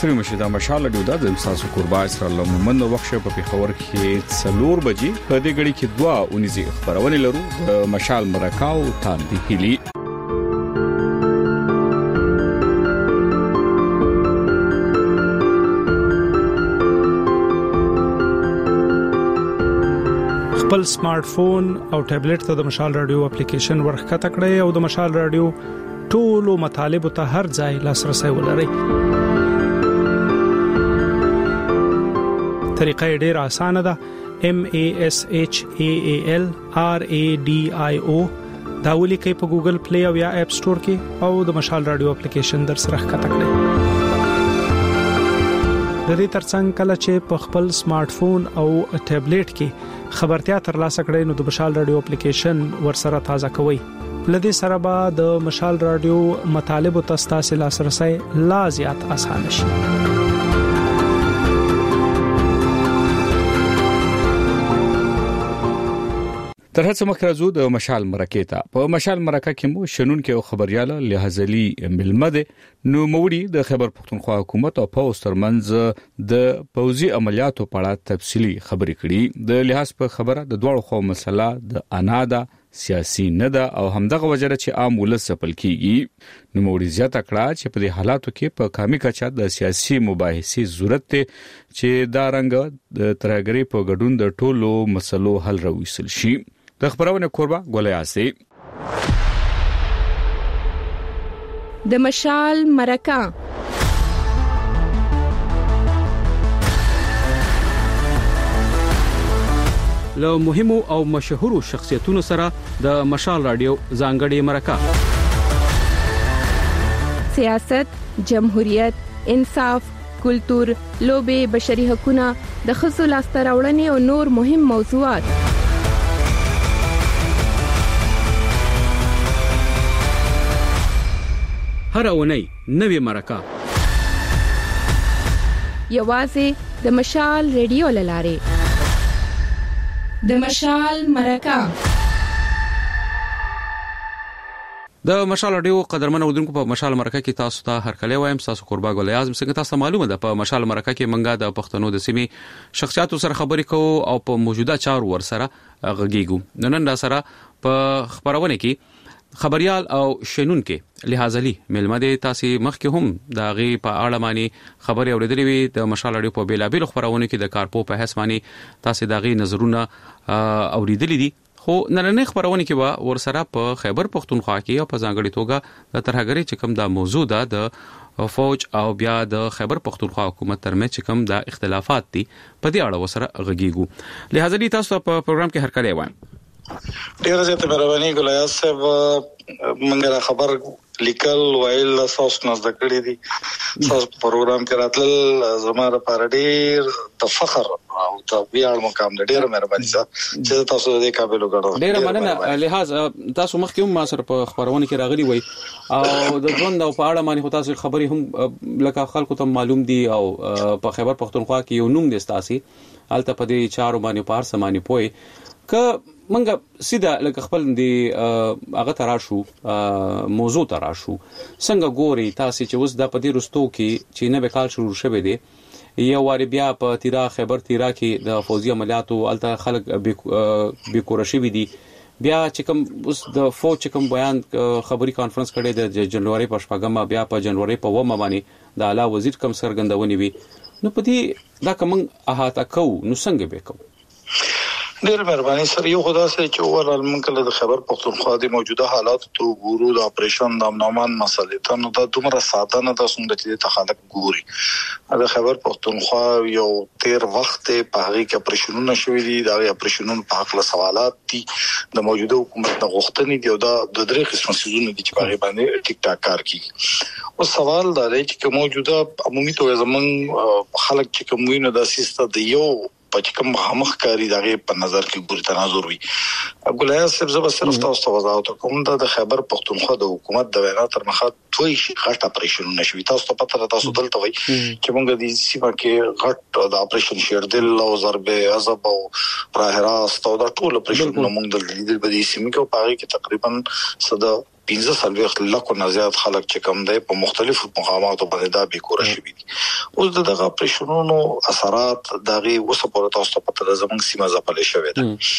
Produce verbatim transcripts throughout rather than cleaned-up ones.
ستړي مشه د مشال رادیو د امساسو قربا اسرائیل مومن وخت په پیښور کې څلور بجې په دې غړي کې دوا اونیزي خبرونه لرو د مشال مرکاو تاندي هلي خپل سمارټ فون او ټابلیټ ته د مشال رادیو اپلیکیشن ورخته کړئ او د مشال رادیو ټولو مطالب ته هر ځای لاسرسي ولرئ. طریقه ډیره اسانه ده. M A S H A A L R A D I O دا ولیکئ په ګوګل پلی او یا اپ سٹور کې او د مشال رادیو اپلیکیشن در سره ښکته کړئ. د دې ترڅنګ کله چې په خپل سمارټ فون او ټابلیټ کې خبرتیا ترلاسه کړئ نو د مشال رادیو اپلیکیشن ورسره تازه کوئ. لدې سره به د مشال رادیو مطالب او تاسو لاسرسي لا زیات اسانه شي. تر هڅه مخکې راځو د مشال مرکې ته. په مشال مرکه کې مو شنونکو او خبرياله لحاظلي ملمده نو موړي د خیبر پختونخوا حکومت او پوز ترمنځ د پوزي عملیاتو په اړه تفصیلی خبرې کړي. د لحاظ په خبره د دوړو خو مسله د اناده سیاسي نه ده او همدغه وجره چې عام ولس سپل کیږي. نو موړي زیاته کړه چې په دې حالاتو کې په کامي کچا د سیاسي مباحثې ضرورت ته چې دا رنګ د ترګری په ګډون د ټولو مسلو حل راوېسل شي. د خبرونه قربا ګولایاسي د مشال مرکه له مهمو او مشهورو شخصیتونو سره د مشال رادیو ځانګړي مرکه سیاست، جمهوریت، انصاف، کلتور، لوبه، بشري حقوقونه، د ښځو لاسته راوړنې او نور مهم موضوعات هر اونۍ نوې مرکه یوازې د مشال رادیو لاره. د مشال مرکه د مشال رادیو قدرمن اودونکو په مشال مرکه کې تاسو ته هر کله وایم تاسو قربا ګل اعظم څنګه تاسو معلومه ده په مشال مرکه کې منګه د پښتنو د سیمې شخصیتو سره خبرې کوو او په موجوده چارو ور سره غږیږو. نن دا سره په خبرونه کې خبريال او شنونکو لحاظلي ملمده تاسو مخکې هم دا غي په اړه معنی خبري اوریدلې وي د مشال رادیو په بیلابل خبرونه کې د کارپو په حساب معنی تاسو دا غي نظرونه اوریدلې دي. خو نن خبرونه کې به ورسره په خیبر پختونخوا کې او په ځانګړي توګه د ترهګری چې کوم دا موضوع ده د فوج او بیا د خیبر پختونخوا حکومت ترمنځ چې کوم دا اختلافات دي په دې اړه وسره غږیږو. لحاظلي تاسو په پروګرام کې هر کله وایم. ډیره زیاته مهرباني ګلایاس صاحب منګه خبر لیکل وایل تاسو نه ذکرې دي تاسو پروګرام کې راتل زموږ لپاره ډیر د فخر او د ویاړ مقام دی. ډیره مهرباني چې تاسو دې قابل وګڼو. ډیره مننه. لحاظ تاسو مخکې هم ما سره په خبرونه کې راغلي وای او د ژوند او په اړه باندې تاسو خبري هم لکه خلکو ته معلوم دي او په خیبر پختونخوا کې یو نوم دي تاسو الته په دې چارو باندې پار سمانی پوي ک منګه سیده لکه خپل دی هغه ترا شو موضوع ترا شو څنګه ګوري تاسو چې اوس د پدې رستو کې چې نه وکال شروع شوه دي یو واری بیا په تیرا خیبر تیرا کې د فوزي عملیاتو الته خلک به کورشي وي دي بیا چې کوم اوس د فوج چې کوم بیان خبري کانفرنس کړي د جنوري په شپږم بیا په جنوري په ومه باندې د اعلی وزیر کوم سرګندونی وي نو پدې دا کوم احاطه کو نو څنګه به کو. ډیر مهرباني سره یو خدا سره چې اول منکل د خبر پختونخوا د موجوده حالات ته ګورو د اپریشن د امنومان مسلې ته نو د دومره ساده نه د څنګه چې ته خلک ګوري د خبر پختونخوا یو تیر وخت په هغه کې اپریشنونه شوې دي دا اپریشنونه په حق له سوالات دي د موجوده حکومت د غوښتنې دی او دا د درې قسم سيزونه دي چې په باندې ټیک ټاک کار کوي. او سوال دا دی چې موجوده عمومي توګه زمون خلک چې کومینه د سیستم د یو په کوم مخ کاری دغه په نظر کې ګوري تناظر وي. ګولایي صاحب زبر صرف تاسو ته وضاحت کوم د خبر پختونخوا د حکومت د وینا تر مخه دوی غټ اپریشن نشوي. تاسو ته پته تاسو دلته وای چې موږ د سیمه کې غټ د اپریشن شیردل او ضربه عذاب او راه راست او د ټول اپریشن موږ د لیدل په دې سیمه کې په هغه کې تقریبا صد پنځه سلويخ لکه نه زیات خلک چې کم دی په مختلفو مقاماتو باندې دا به کور شي دي. اوس دغه اپریشنونو اثرات دغه وسه پورته تاسو په تر زمنګ سیمه ځپل شوی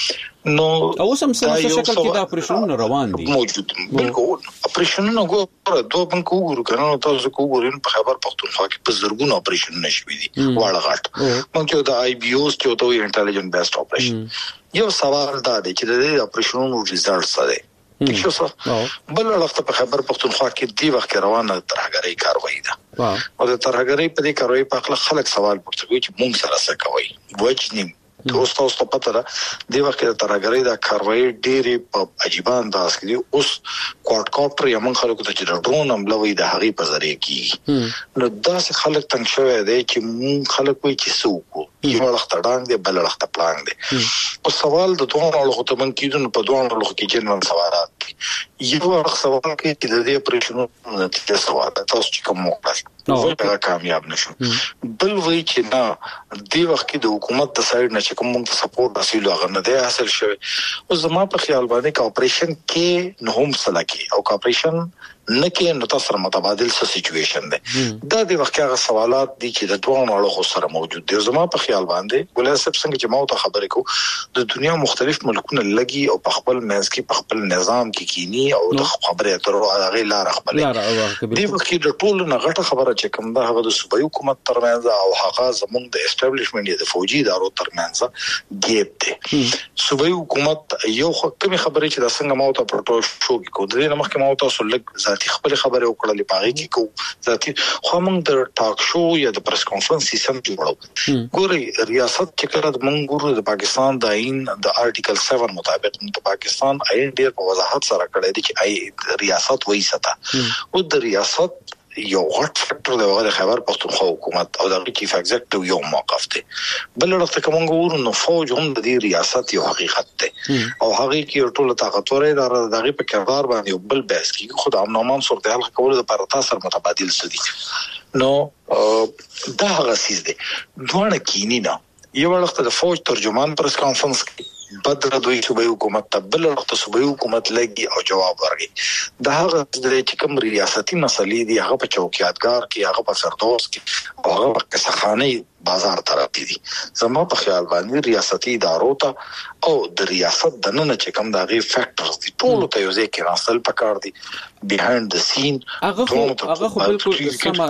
ده نو او سم سم شکل کې دا اپریشنونه روان دي موجود بالکل اپریشنونه ګوره دوه بنکو ګورو کنه تاسو کو ګورین په خبر پختونخوا کې په زرګونو اپریشنونه شوي دي واړه غټ مونږ د آی بي اوز ته وي انټيليجنت بیسډ اپریشن یو سوال دا دی چې د دې اپریشنونو ریزلټس څه دي څه څه بل وخت په خبر پختونخوا کې دی وخت روانه ترهګری کاروایی ده او د ترهګری په دې کاروایی په خپل خلک سوال پوښتنه کوي چې مونږ سره څه کوي وجنیم اوس تاسو په پته ده دی وخت د ترهګری د کاروایی ډېری په عجیب انداز کې اوس کوادکاپټر یمن خلکو ته چې ډرون حمله وي د هغه په ذریعہ کې نو داسې خلک تنګ شوی دی چې مونږ خلک وي چې سوق یو وخت ډانګ دی بل وخت پلان دی او سوال د دوه اړخو ته من کیدون په دوه اړخو کې جنرال سوالات یو وخت سوال کې چې د دې اپریشنونو نتیجه سوال تاسو چې کوم وکړئ نو دا کامیاب نشو بل وی چې نه دی وخت کې د حکومت د سایډ نه چې کوم موږ سپورټ حاصل هغه نه دی حاصل شوی او زما په خیال باندې کا اپریشن کې نه هم سلاکی او کا اپریشن نه کې نو تاسو سره متبادل څه سچويشن ده دا د وخت هغه سوالات دي چې د دوه اړخو سره موجود دي زما په خیال باندې ګولای سب څنګه چې ما ته خبرې کو د دنیا مختلف ملکونه لګي او په خپل منځ کې په خپل نظام کې کینی او د خبرې اترو هغه لار خپل دی وکي د ټول نه غټه خبره چې کوم دا هغه د صوبایي حکومت ترمنځ او هغه زموږ د اسټابلیشمنت د فوجي ادارو ترمنځ ګیپ دی صوبایي حکومت یو کومه خبره چې د څنګه ما ته پروتوکول شو کې کو د دې مخکې ما ته سلګ خپل خبره وکړلې پاره کې کو ذاتي خو موږ د ټاک شو یا د پریس کانفرنس سیستم جوړو ګوري ریاست چې کله موږ ګورو د پاکستان د آئین د آرټیکل سیون مطابق د پاکستان آئین ډیر په وضاحت سره کړی دی چې ریاست وایي ستا او د ریاست یو غټ فیکټر دی د خبر پختونخوا حکومت او د چیف ایگزیکټیو یو موقف دی بل وخت کوم ګورو نو فوج هم د دې ریاست یو حقیقت دی او هغه کې ټول طاقتور اداره دغه په کردار باندې بل بحث کې خود امنومان صورتحال کول د لپاره تاسو متبادل سدي نو دا هغه سیس دی دوه کینی نه یو وخت د فوج ترجمان پریس کانفرنس بدر دوی صوبایي حکومت ته بل وخت صوبایي حکومت لګي او جواب ورکړي دا هغه د چې کوم ریاستي مسلې دي هغه په چوکیاتګار کې هغه په فردوس کې او هغه په سخاني بازار طرف دي زما په خیال باندې ریاستي ادارو ته او د ریاست د نن چې کوم دا غي فیکټرز دي ټول ته یو ځای کې راځل پکار دي بیهایند د سین هغه هغه بالکل سم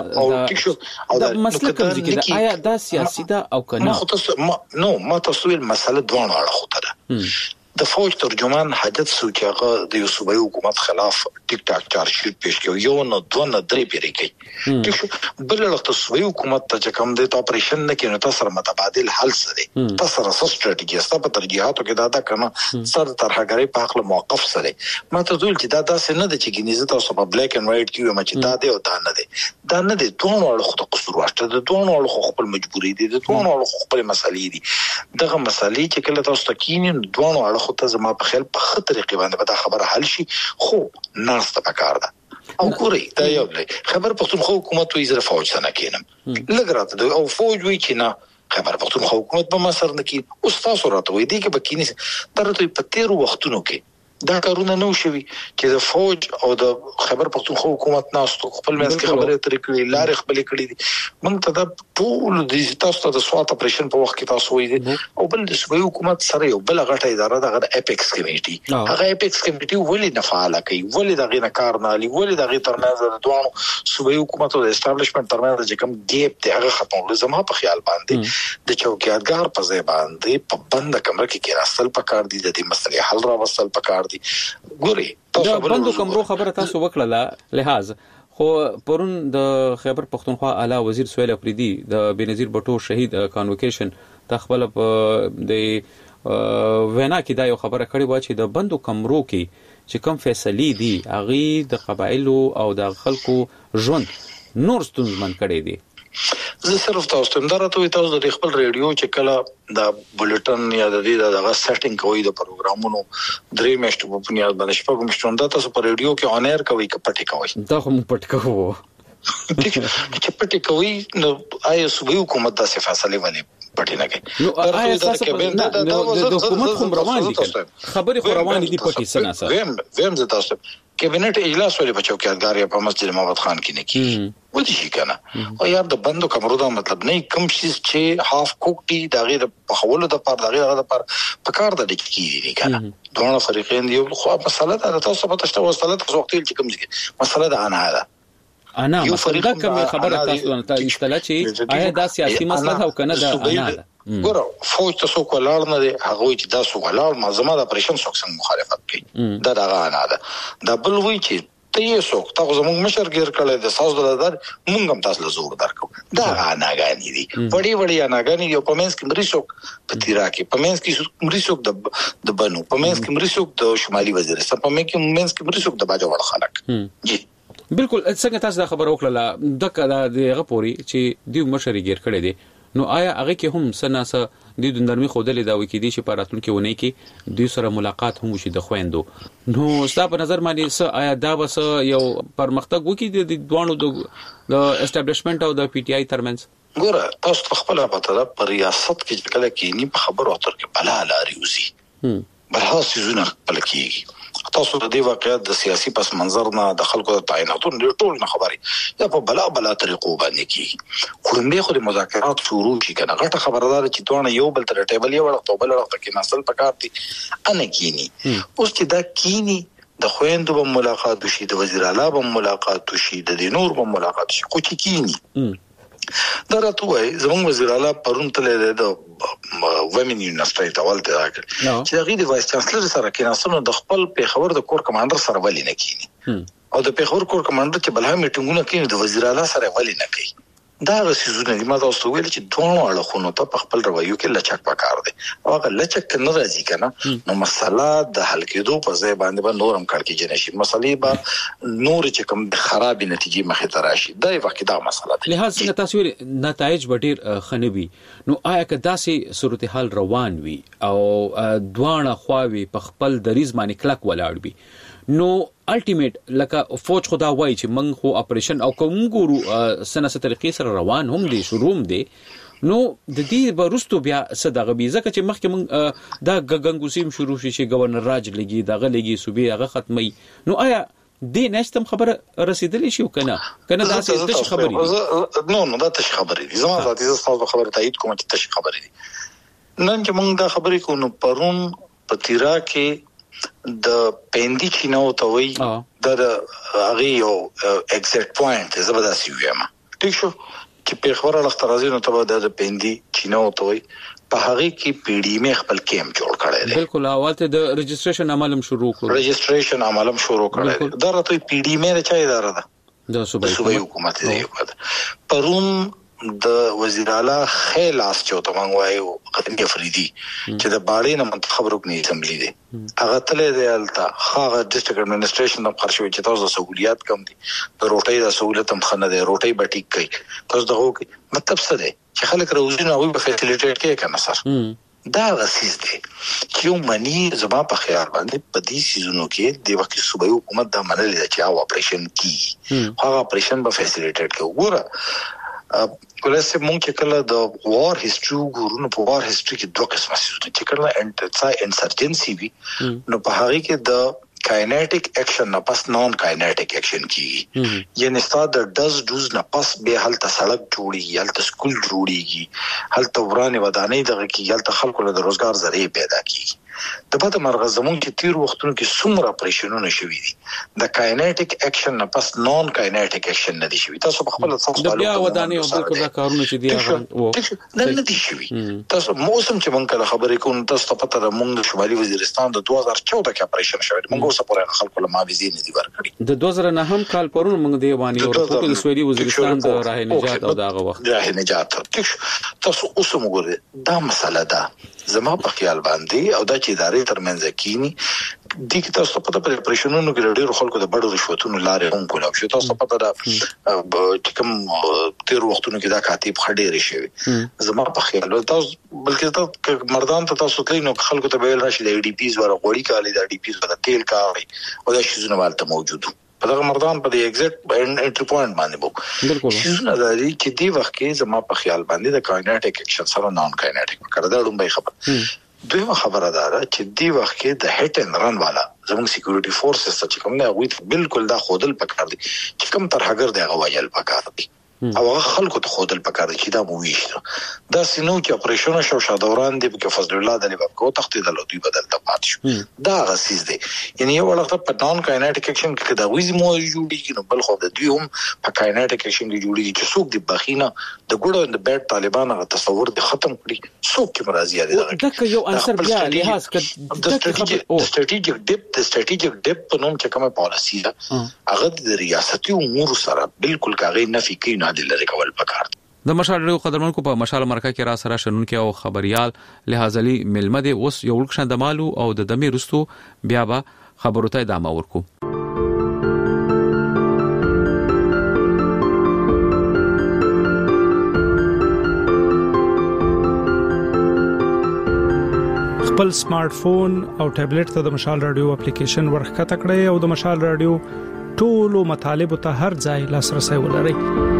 او د مسله کوم ځکه آیا دا سیاسي دا او کنه نو ما تاسو ول مسله دوه اړخو ته ده د فوج ترجمان حاجت سوچاغه د یو صوبایي حکومت خلاف ټیک ټاک چارج شیټ پیش کړو یو نو دوه نه درې پیری کوي ټیک بل وخت صوبایي حکومت ته کوم د اپریشن نه کینو تاسو سره متبادل حل سره تاسو سره ستراتیژي ستاسو په ترجیحاتو کې دا دا کنه سر ترهګری په خپل موقف سره ما ته ځول چې دا داسې نه د چې ګنیزه تاسو په بلیک اینڈ وایټ کې ما چې دا دی او دا نه دی دا نه دی دوه اړخو ته قصور واشته د دوه اړخو خپل مجبوري دي د دوه اړخو خپل مسلې دي دغه مسلې چې کله تاسو تکینې دوه اړخو خو ته زما په خیال په خطر کې باندې به دا خبره حل شي خو ناس ته پکار ده او ګوري دا یو خبر پختونخوا حکومت وی زره فوج نه کینم لګراته او فوج وی چې نه خبر پختونخوا حکومت په مسر نه کی او تاسو راته وی دي کې بکینی ترته په تیر وختونو کې دا کارونه نو شوي چې د فوج او د خبر پختونخوا حکومت ناستو خپل منځ کې خبرې ترې کړې لارې خپلې کړې دي موږ ته د ټول د تاسو ته د سوات اپریشن په وخت کې تاسو وایي او بل د صوبایي حکومت سره یو بل غټه اداره د اپیکس کمیټي هغه اپیکس کمیټي ولې نه فعال کوي ولې دغه نه کار نه لري ولې دغه ترمنځ د دوه صوبایي حکومت او د اسټابلیشمنت ترمنځ چې کوم ګیپ دی هغه ختمول زما په خیال باندې د چوکیاتګار په ځای باندې په بند کمره کې کې راستل پکار دي د دې مسلې حل را وصل پکار دي ګوري تاسو بندو کمرو خبره تاسو وکړه لحاظ خو پرون د خیبر پختونخوا اعلی وزیر سهیل افریدي د بنظیر بټو شهید کانوکیشن تخپل د وینا کې دا یو خبره کړې و چې د بندو کمرو کې چې کوم فیصلې دي هغه د قبایلو او د خلکو ژوند نور ستونزمن کړي دي زه صرف تاسو ته درته تاسو د خپل ریډیو چې کله د بولټن یا د دې دغه سیټینګ کوي د پروګرامونو درې میاشتې په بنیاد باندې شپږ میاشتې دا تاسو په ریډیو کې اون ایر کوي که پټي کوي دا هم پټ کوو چې پټي کوي نو آی صوبایي حکومت داسې فیصله ولې پټی نه کوي. نو آیا تاسو د حکومت کوم روان دي خبري خو روان دي پټی سنا سره ویم ویم زه تاسو کابینټ اجلاس ولې په چوکیدګار په مسجد محمد خان کې نه کیږي و دي شي کنه او یار د بندو کمرو دا مطلب نه کوم شي چې هاف کوکټي دا غیر په خولو د پر دا غیر د پر په کار د کیږي کنه دوه فریقین دی خو مسله دا تاسو په تاسو وسله تاسو وخت چې کوم ځای مسله دا نه ده انا مسله کوم خبره تاسو ته استلا چې آیا دا سیاسي مسله او کنه دا انا ده ګورو فوج تاسو کولار نه دی هغه چې تاسو ولار مازما د اپریشن څخه مخالفت کوي دا دا نه ده دا بل وی چې ته یې څوک تاسو زموږ مشر ګیر کړل د ساز دلدار مونږ هم تاسو له زور درکو دا نه غانې دي وړي وړي نه غانې یو پمنس کې مریسوک په تیرا کې پمنس کې مریسوک د د بنو پمنس کې مریسوک د شمالي وزیرستان پمنس کې پمنس کې مریسوک د باجو وړ خلک جی بالکل څنګه تاسو دا خبر وکړه د کله دغه پوری چې دی مشر ګیر کړی دی نو آیا هغه کې هم سناسه د د نرمي خودلې دا وکړي چې په راتلونکي ونه کې دوی سره ملاقات هم وشي د خويندو نو ستاسو په نظر باندې څه آیا دا بس یو پرمختګ وکړي د دوانو د اسټابلیشمنت او د پی ټی آی ترمنځ ګوره تاسو خپل په پر ریاست کې کله کې نی په خبرو اتر کې بلا لاري وزي بل هڅه زونه خپل کېږي تاسو د دې واقعیت د سیاسي پس منظر نه د خلکو د تعیناتونو ډېر ټول نه خبري یا په بلا بلا طریقو باندې کیږي خو خو د مذاکرات شروع شي کنه غټه خبردار چې دوه یو بل تر ټیبل یو وړ توبل وړ کې نسل پکار دي ان کینی اوس چې دا کینی د خويندو په ملاقات شي د وزیر اعلی په ملاقات شي د نور په ملاقات شي خو چې کینی دا راټوي زموږ وزیر اعلی پرون تل د ومن یونیورسيټي ته ولته راکړ چې هغه د وایس چانسلر سره کې ناسونو د خپل پیښور د کور کمانډر سره ولې نه کینی او د پیښور کور کمانډر چې بلها میټینګونه کوي د وزیر اعلی سره ولې نه کوي دا غسیزونه دي ما تاسو ویل چې دوه اړخونو ته په خپل رویو کې لچک پکار دي او هغه لچک نه راځي کنه نو مسله د حل کېدو په ځای باندې به نورم کار کې جنشي مسلې به نور چې کوم خراب نتیجې مخې ته راشي دا یو وخت دا مسله ده لهدا څنګه تاسو ویل نتایج ډیر خنبي نو آیا که داسې صورتحال روان وي او دوه خواوي په خپل دریز باندې کلک ولاړ وي نو الټیمیټ لکه فوج خدا وای چې موږ خو اپریشن او کوم ګورو سناسه طریقې سره روان هم دي شروع هم دي نو د دې برستو بیا صدغه بي ځکه چې مخکې موږ دا غنګوسیم شروع شي چې گورنر راج لګي دغه لګي صوبې هغه ختمي نو آیا دې نشتم خبره رسیدلې شي کنه کنه دا څه د خبرې نو نو دا څه خبرې دي زما ذاتي تاسو خبره تایید کوم چې څه خبرې دي نن چې موږ دا خبرې کوو نو پرون پتیرا کې د پندی چینو ته وی د هغه یو ایگزیکټ پوینټ زبردست ویم ټیک شو چې په خبره لخترازي نو ته د پندی چینو ته وی په هغه کې پی ډی ام خپل کیم جوړ کړی دی بالکل اواته د رجسټریشن عملم شروع کړو رجسټریشن عملم شروع کړی دا راته پی ډی ام د چا اداره ده د صوبایي حکومت دی پرون د وزیر اعلی خلاص چوته مونږ قدم افریدي چې د باړې نه منتخب رکن اسمبلی دی هغه تل دی الته هغه ډیسټریکټ اډمنستریشن د خرچوي چې تاسو سہولیات کم دي د روټي د سہولت هم خنه دی روټي بټیک کوي تاسو دغه مطلب څه دی چې خلک روزونه وي په فیسیلیټیټ کې کنه سر دا غسیز دی چې یو منی زما په خیال باندې په دې سيزونو کې د وخت صوبایي حکومت دا منل چې او اپریشن کی هغه اپریشن په فیسیلیټیټ کې وګوره ولسه مونږ چې کله د وار هیستوري ګورو په وار هیستوري کې دوه قسمه سيزونه چې کله انټرسای انسرجنسي وي نو په هغه کې د کاینټیک اکشن نه پس نون کاینټیک اکشن کیږي یعنی ستاسو د دز دوز نه پس به هلته سړک جوړیږي هلته سکول جوړیږي هلته ورانه ودانۍ دغه کې هلته خلکو له روزګار ذریعہ پیدا کیږي د پته مرغه زمون چې تیر وختونو کې څومره اپریشنونه شوي دي د کاینټیک اکشن نه پس نون کاینټیک اکشن نه دي شوي تاسو په خپل تاسو د بیا ودانۍ او بالکل دا کارونه چې دی هغه نه دي شوي تاسو موسم چې مونږ کله خبرې کوو تاسو په پته مونږ د شمالي وزیرستان د دوه هزار چودہ کې اپریشن شوی مونږ اوس په خلکو له ماویزي نه دي ورکړي د دوه هزار نه هم کال پرون مونږ دی باندې ورته د سویلي وزیرستان د راه نجات او دغه وخت راه نجات تاسو اوس موږ دا مسله ده زما په خیال باندې او دا چې ادارې ترمنځ کینی د کی تاسو په د اپریشنونو کې ډېر خلکو د بډو رشوتونو لارې هم کولاو شو تاسو په د چې کوم تیر وختونو کې دا کاتب خډېری شوی زما په خیال تاسو بلکې تاسو مردان ته تاسو کلینو خلکو ته ویل راشي د ای ډی پیز ور غوړی کالي د ای ډی پیز ور تیل کالي او دا شیزونه والته موجود په دغه مردان په دې ایگزیکټ انټری پوینټ باندې وو بالکل چې نه لري چې دی وخت کې زما په خیال باندې د کاینټیک اکشن سره نان کاینټیک کړه دا ډومبه خبر دویمه خبره ده چې دی وخت کې د هټ اند رن والا زموږ سکیورټي فورسز چې کوم نه وي بالکل دا خودل پکار دي چې کوم تر هغه د غوایل پکار دي او هغه خلکو ته خودل پکار دي چې دا مو ویشته دا سينو چې اپریشن شو شادوران دی په فضل الله د لیبر کو تخته د لوی بدل ته پات شو دا غسیز دی یعنی یو وخت په نان کاینټیک اکشن کې دا ویز مو جوړیږي نو بل خو د دوی هم په کاینټیک اکشن کې جوړیږي چې څوک د بخینه د ګړو د بیٹ طالبان غو تصور د ختم کړي څوک چې مرضی دی دا یو انصر بیا لحاظ کړه د سټریټیجیک ډیپ د سټریټیجیک ډیپ په نوم چې کومه پالیسی ده هغه د ریاستي امور سره بالکل کاغی نفي کوي نه د لری کول پکار د مشال ریو قدرمنکو په مشال مرکه کې را سره شنونکو او خبريال لحاظلی ملمده اوس یو لکشن د مالو او د دمه رستو بیا به خبرو ته ادامه ورکو خپل سمارټ فون او ټابلیټ ته د مشال رادیو اپلیکیشن ورخکته کړئ او د مشال رادیو ټولو مطالب ته هر ځای لاسرسي ولرئ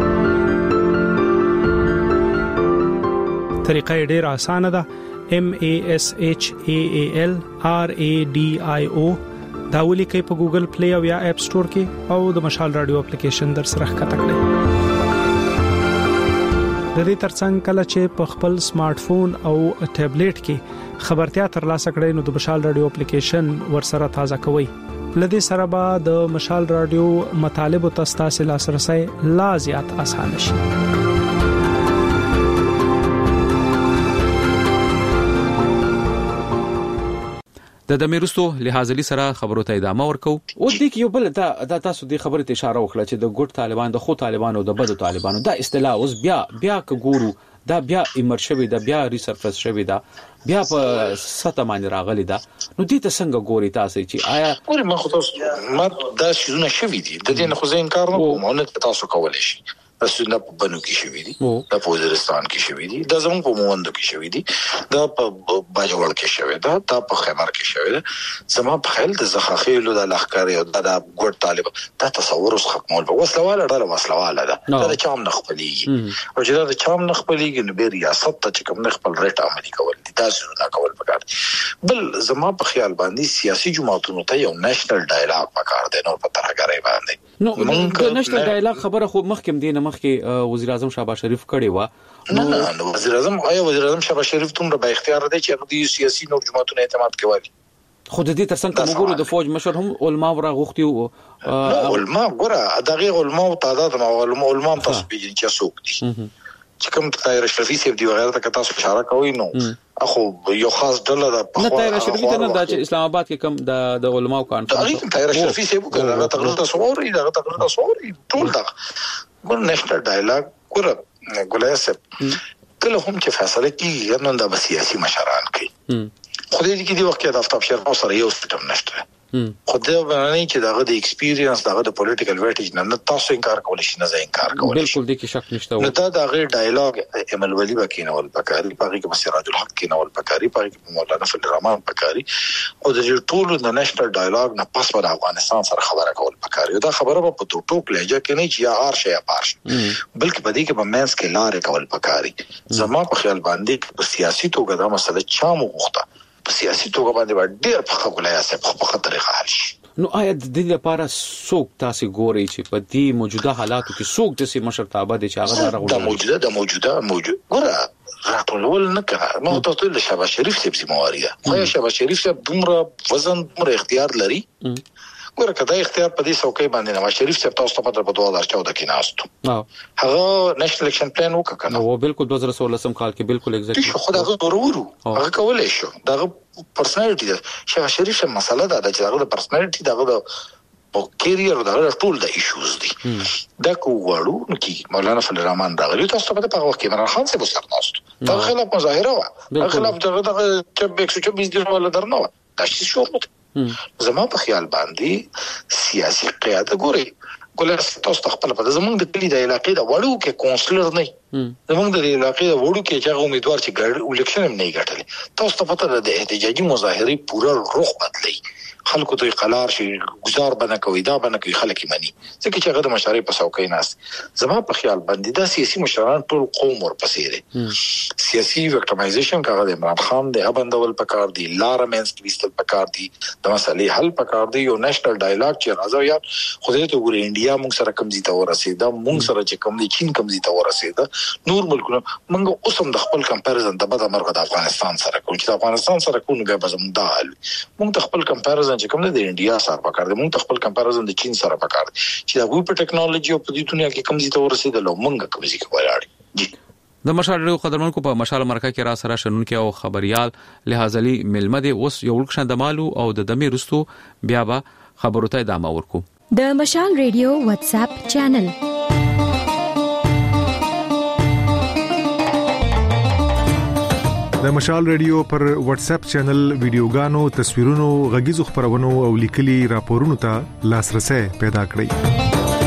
طریقه ډیره اسانه ده M A S H A A L R A D I O دا ولیکئ په ګوګل پلی او یا اپ سٹور کې او د مشال رادیو اپلیکیشن در سره ښکته کړئ د دې ترڅنګ کله چې په خپل سمارټ فون او ټابلیټ کې خبرتیا ترلاسه کړئ نو د مشال رادیو اپلیکیشن ورسره تازه کوئ لدې سره به د مشال رادیو مطالب او تاسو لاسرسي لا زیات اسانه شي د دمیرستو لحاظلی سره خبرو ته ادامه ورکو او د یو بل دا د تاسو د خبرې ته اشاره وکړه چې د ګډ طالبان د خو طالبان او د بد طالبانو دا اصطلاح اوس بیا بیا کګورو دا بیا ایمر شوی دا بیا ریسرفس شوی دا بیا په سطح باندې راغلی دا نو دې ته څنګه ګوري تاسو چې آیا ګوري ما خو تاسو ما دا شونه شوی دي د دې نه خو زه انکار نه کوم نه تاسو کولای شي تاسو نه په بنو کې شوی دي دا په وزیرستان کې شوی دي دا زموږ په موندو کې شوی دي دا په باجوړ کې شوی دا دا په خیبر کې شوی دا زمو په خیل د زخاخیلو د لخکاري او د ګډ طالب دا تصور اوس ختمول به وسلواله ډله وسلواله ده دا چام نه خپلېږي او چې دا د چام نه خپلېږي نو به ریاست ته چې کوم نه خپل ریټ عملي کول دي تاسو نه کول پکار بل زمو په خیال باندې سیاسي جماعتونو ته یو نېشنل ډایلاګ پکار دی نو په ترګری باندې نو د نېشنل ډایلاګ خبره خو مخکې دینه مخکې وزیر اعظم شهباز شریف کړي و نه نه وزیر اعظم آیا وزیر اعظم شهباز شریف تم به اختیار دی چې د سیاسي نور جماعتونو اعتماد کوي خود دې ترڅنګ کوم ګورو د فوج مشر هم علما ورا غوښتي او علما ګوره دغه علما او تعداد علما علما تاسو پیژنئ چې څوک دي چې کوم طاهر اشرفي سیف دی وغیرہ ته تاسو اشاره کوي نو اخو یو خاص ډله د نه طاهر اشرفي ته نه د اسلام آباد کې کوم د د علماو کانفرنس طاهر اشرفي سیف وکړه تقریر تاسو اوري دا تقریر تاسو اوري ټول دا ګور نېشنل ډایلاګ ګور ګولایسه کله هم چې فیصله کیږي نو د سیاسي مشران کوي خو دې کې دی وخت د افتاب شهر او سره یو سیستم نشته خو دا باندې چې داغه د ایکسپیرینس داغه د پولیټیکل ویټیج نه تاسو انکار کولای شئ نه زه انکار کولای شم بالکل دې کې شک نشته نو دا داغه ډایلاګ عمل ولی وکینول پکاري پاره کې مسراج الحق کینول پکاري پاره کې مولانا فضل الرحمن پکاري او د ټول د نېشنل ډایلاګ نه پس پر افغانستان سره خبره کول پکاري دا خبره په تو ټوک لهجه کې نه چې یا هر شی یا پارش بلکې په دې کې په مینس کې لارې کول پکاري زما په خیال باندې په سیاسي توګه دا مسله چا مو غوښته په سیاسي توګه باندې ډېر په خپله سره په خپله طریقه حل شي نو آیا د دې لپاره څوک تاسو ګوري چې په دې موجوده حالاتو کې څوک د سي مشرتابه دي چې هغه راغلي د موجوده د موجوده موجود ګوره راټولول نه کړه نو تاسو له شهباز شریف سیب سیمواري ده خو شهباز شریف سیب دومره وزن دومره اختیار لري ګوره کدا اختیار په دې څوکۍ باندې نواز شریف سیب تاسو ته په دوه هزار چودہ کې ناستو هغه نېشنل اکشن پلان وکړ نو بالکل دوه هزار سولہ کال کې بالکل ایگزیکټ خو دا ضروري هغه کولای شو دا پرسنالټي ده شهباز شریف سیب مسله ده چې هغه د پرسنالټي دغه او کیریئر دا ټول د ایشوز دي دا کوړو چې مولانا فضل الرحمن راغلی تاسو په هغه وخت کې عمران خان سره سره ناست دا خلاف مظاهره و دا خلاف دغه چې ایک سو چوبیس دی ولا درنو دا شي شو زما په خیال باندې سیاسي قیادت ګوري ګولر تاسو خپل په زمونږ د کلی د علاقې د وړو کې کونسلر نه زمونږ د علاقې د وړو کې چې امیدوار چې ګډ الیکشن نه غټل تاسو ته پته ده د احتجاجي مظاهره پورا رخ بدلی خلکو ته قلار شي گزار بنه کوي دا بنه کوي خلک یې مني ځکه چې هغه د مشاري په څوکۍ ناست زما په خیال باندې دا سیاسي مشران ټول قوم ورپسې دي سیاسي وکټمایزیشن کاغه د عمران خان د ابندول پکار دي لارمنس کریستل پکار دي د مسلې حل پکار دي یو نېشنل ډایلاګ چې راځو یار خدای ته ګوري انډیا موږ سره کم زیته ورسېده موږ سره چې کم دي چین کم زیته ورسېده نور ملکونه موږ اوس هم د خپل کمپیریزن د بده مرغه د افغانستان سره کوو چې د افغانستان سره کوو نو به زموږ د حل موږ د خپل کمپیریزن چې کوم د انډیا سره پکار دي موږ د خپل کمپیریزن د چین سره پکار دي چې دا وی په ټیکنالوژي او په دې دنیا کې کم زیته ورسېده لو موږ کم زیته ولاړ دي د مشال ریو قدرمنکو په مشال مرکه کې را سره شنونکو او خبريال لحاظ علي ملمده اوس یو لکشن د مالو او د دمي رستو بیا به خبرو ته ادامه ورکو د مشال ریډیو واتس اپ چینل د مشال ریډیو پر واتس اپ چینل ویډیوګانو تصویرونو غږیزو خبرونو او لیکلي راپورونو ته لاسرسي پیدا کړئ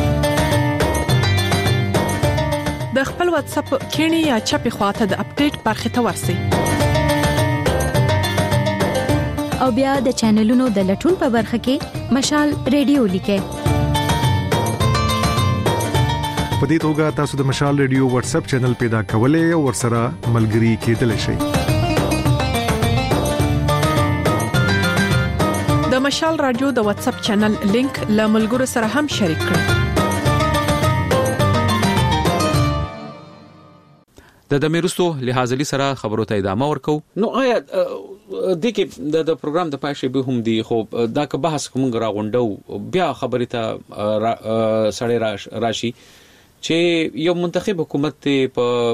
د خپل واتس اپ کینی یا چپی خواته د اپډیټ برخه ته ورسی او بیا د چینلونو د لټون په برخه کې مشال ریډیو لیکه په دې توګه تاسو د مشال ریډیو واتس اپ چینل پیدا کولای او ورسره ملګري کېدلی شئ د مشال رادیو د واتس اپ چینل لینک له ملګرو سره هم شریک کړئ د دمیرستو لحاظ علي سره خبرو ته ادامه ورکو نو آیا د کې د پروګرام د پښې به هم دی خو دا که بحث کوم غراغونډو بیا خبرې ته سړی راشي چې یو منتخب حکومت په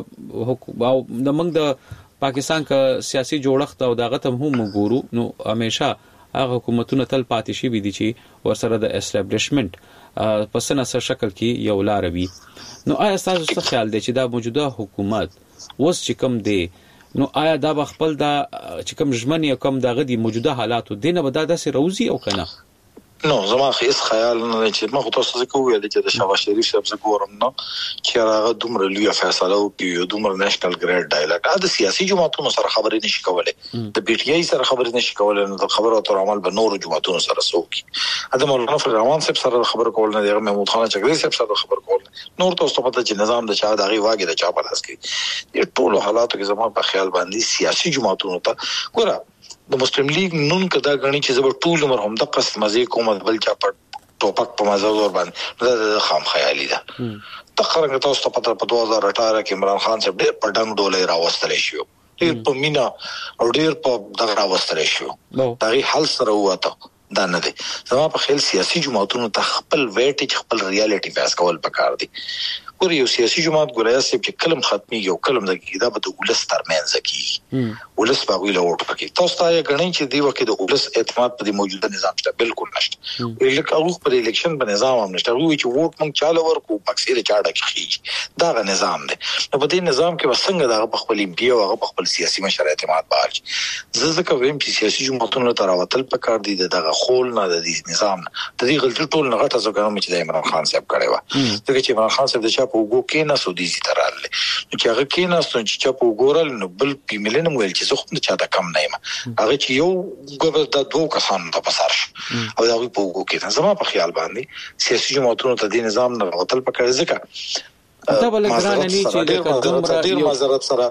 او د موږ د پاکستان کا سیاسي جوړښت او دغه ته هم ګورو نو همیشه هغه حکومتونه تل پاتې شي وي دي چې ورسره د اسټابلیشمنت په سناسه شکل کې یو لار وي نو آیا تاسو څه خیال دی چې دا موجوده حکومت اوس چې کوم دی نو آیا دا خپل دا چې کوم ژمن یا کوم دغه دی موجوده حالاتو دینه به دا داسې روزي او کنه نو زما هیڅ خیال نه چې ما خو تاسو څه کوی چې د شاه شریف صاحب څخه ګورم نو چې هغه دومره لوی فیصله وکړي دومره نېشنل ګریډ ډایلاګ دا سیاسي جماعتونو سره خبرې نشي کولای د پی ټی آی سره خبرې نشي کولای نو د خبرو اترو عمل به نور جماعتونو سره سوکي ادم مولانا فضل الرحمن صاحب سره خبرې کول نه دی محمود خان چغري صاحب سره خبرې کول نور تاسو په چې نظام د چا دغه واګي د چا په لاس کې د ټولو حالاتو کې زما په خیال باندې سیاسي جماعتونو ته ګوره د مسلم لیگ نن کدا غني چې زبر ټول عمر هم د قصد مزه کوم بل چا په ټوپک په مزه ور باندې دا خام خیالي ده تقریبا تاسو ته پته په دوه هزار اته کې عمران خان صاحب ډېر په ډنګ ډولې راوستل شو ډېر په مینا او ډېر په دغه راوستل شو دا غي حل سره وته دا نه دي زما په خیال سیاسي جماعتونو ته خپل ویټ خپل ریالټي فاس کول پکار دي ګوري یو سیاسي جماعت ګوریا سي چې کلم ختمي یو کلم د کیدا به د ولس ترمنځ کی ولس په ویله وټ پکې تاسو ته غنئ چې دی وکړي د ولس اعتماد په موجوده نظام شته بالکل نشته لکه هغه پر الیکشن په نظام هم نشته وی چې ووټ مونږ چاله ورکو پکسیر چاړه کیږي دا غ نظام دی نو په دې نظام کې وسنګ د خپل امپی او هغه خپل سیاسي مشر اعتماد بال زه ځکه ویم چې سیاسي جماعتونو تر راوتل پکار دي دغه خول نه د دې نظام د دې غلطي ټول نه غټه ځکه چې د عمران خان صاحب کړي و ځکه چې عمران خان صاحب د چا په وګو کې نه سودي ترال نو چې هغه کې نه ستون چې چا په وګورل نو بل پیملن ویل چې زه خو نه چا د کم نه یم هغه چې یو ګوبر د دوه کسانو د پسار او دا په وګو کې زما په خیال باندې سیاسي جماعتونو ته د نظام نه غوتل پکې ځکه دا بل ګران نه چې د کومه ډیر معذرت سره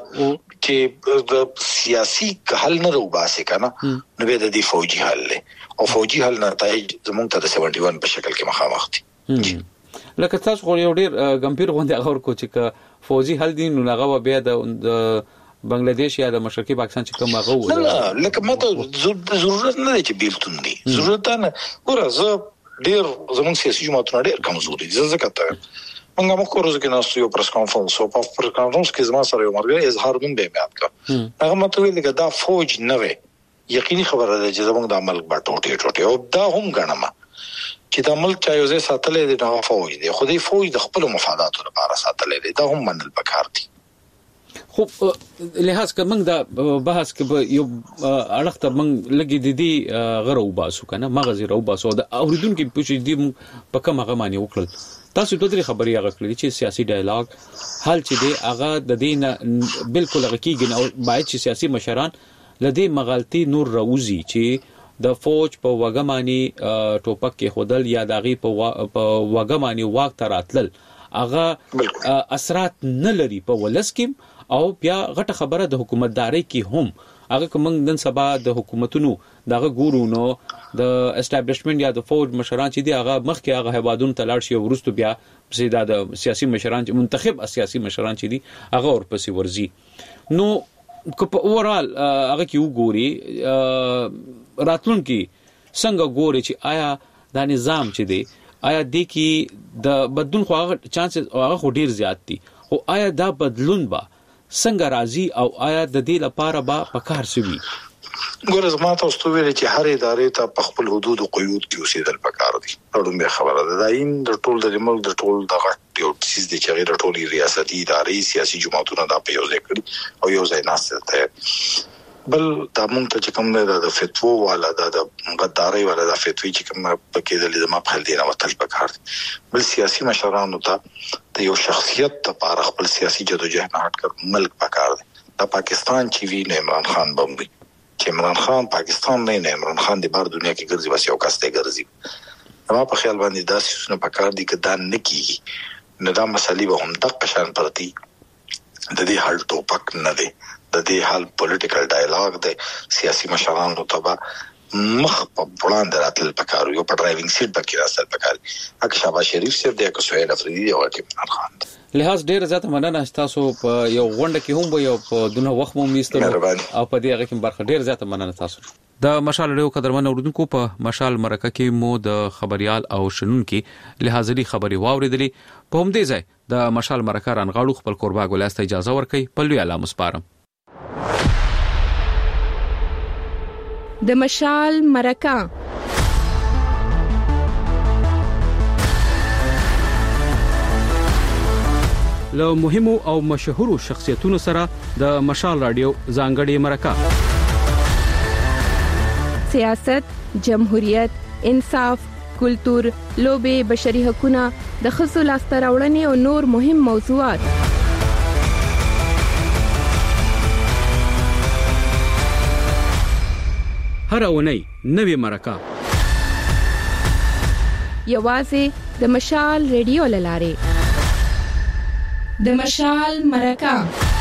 چې د سیاسي حل نه روباسي کنه نو به د فوجي حل او فوجي حل نتایج زمونږ ته د سبعین په شکل کې مخامخ دي لکه تاسو خو یو ډیر ګمپیر غونډه غوړ کو چې فوجي حل دي نو هغه بیا د بنگلاديش یا د مشرقي پاکستان چې کوم هغه و نه لکه ماته ضرورت نه دی چې بیلتون دي ضرورت نه ګوره زه ډیر زمونږ سیاسي جماعتونه ډیر کمزوري دي زه ځکه موږ موږ کوو چې ناس یو پریس کانفرنس او په پریس کانفرنس کې زما سره یو مرګ اظهار نوم به میاد کا هغه ماته ویل چې دا فوج نه وي یقیني خبره ده چې زمونږ د عمل په ټوټه ټوټه او دا هم غنمه چې د ملک چا یو ځای ساتلې دي دا فوج دی خو دې فوج د خپل مفاداتو لپاره ساتلې دي دا هم منل پکار دي خو لحاظ کوم دا بحث کې یو اړه ته موږ لګي دي دي غرو باسو کنه مغزي رو باسو دا اوریدونکو پوښتنه دي په کومه غمانه وکړل تاسو دوه درې خبرې هغه کړې چې سیاسي ډایلاګ حل چې دی هغه د دین بالکل هغه کېږي او باید چې سیاسي مشران لدې مغالطي نور راوځي چې د فوج په وګماني ټوپک کې خودل یا داغي په وګماني واک تراتل هغه اثرات نه لري په ولسکم او بیا غټه خبره د حکومتداري کې هم هغه کوم نن سبا د حکومتونو دغه ګورو نو د اسټابلیشمنت یا د فوج مشران چې دی هغه مخکې هغه هوادونو تلاړ شي ورستو بیا سیدا د سیاسي مشران چې منتخب سیاسي مشران چې دي هغه ورپسې ورزي نو کو په اورال هغه کې وګوري راتلون کې څنګه ګوري چې آیا دا نظام چې دی آیا د کې د بدلون خو هغه چانسز هغه ډیر زیات دي او آیا دا بدلون با څنګه راځي او آیا د دې لپاره با پکار شوي ګور زما تاسو ته ویل چې هر ادارې ته په خپل حدود او قیود کې اوسېدل پکار دي اړوند خبره ده دا این د ټول د ملک د ټول دغه یو چیز دی چې غیر ټولي ریاستي ادارې سیاسي جماعتونه دا په یو ځای کړی او یو ځای ناسته ته بل دا مونږ ته چې کوم نه د فتوو والا د غداري والا د فتوی چې کوم پکې د لزما په دې نه وتل پکار بل سیاسي مشرانو ته د یو شخصیت لپاره خپل سیاسي جدوجہد نه هټ کړ ملک پکار دی د پاکستان چې وی نه عمران خان بمبي چې عمران خان پاکستان نه نه عمران خان د بار دنیا کې ګرځي بس یو کاسته ګرځي ما په خیال باندې دا څه نه پکار دي چې دا نه کیږي نه دا مسلې به هم د قشان پرتی د دې حل ټوپک نه دی د دې حل پولیټیکل ډایلاګ د سیاسي مشرانو ته مخ په وړاندې راتل پکارو یو په ډرایوینګ سیټ باندې راځل پکاري اګه شاباش شریف صاحب د سهیل افریدي او عمران خان لحاظ ډیر زیات مننه تاسو په یو غونډه کې هم یو په دونه وخت مو میستلو او په دې هغه کې برخه ډیر زیات مننه تاسو د مشال رادیو قدرمن اوردونکو په مشال مرکه کې مو د خبريال او شنن کې لحاظري خبري واوریدلې په هم دې ځای د مشال مرکه رانغاړو خپل قربا ګولاسته اجازه ورکړي په لوی اعلی مسپارم د مشال مرکه له مهمو او مشهورو شخصیتونو سره د مشال رادیو ځانګړي مرکه سیاست، جمهوریت، انصاف، کلتور، لوبې، بشري حقوقونه، د ښځو لاسته راوړنې او نور مهم موضوعات هر اونۍ نوې مرکه یوازې د مشال ریډیو لاره د مشال مرکه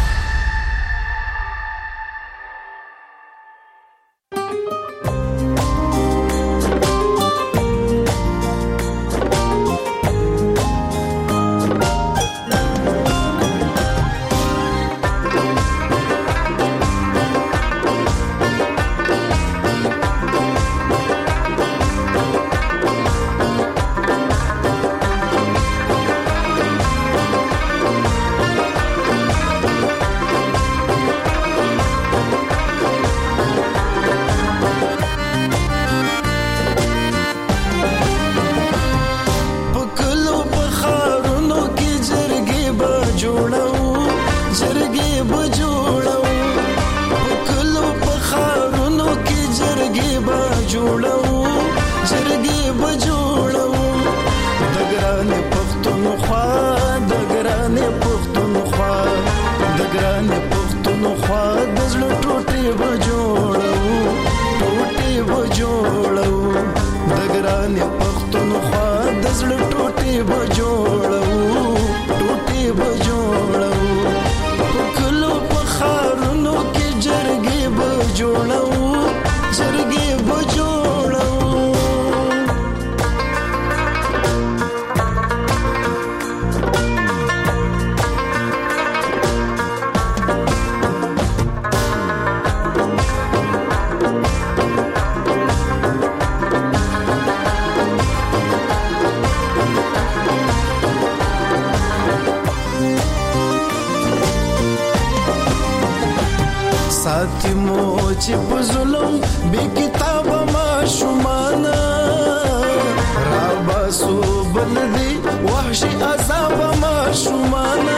چې په ظلم به کتاب ما شومانا را باسو بلدي وحشي عذاب ما شومانا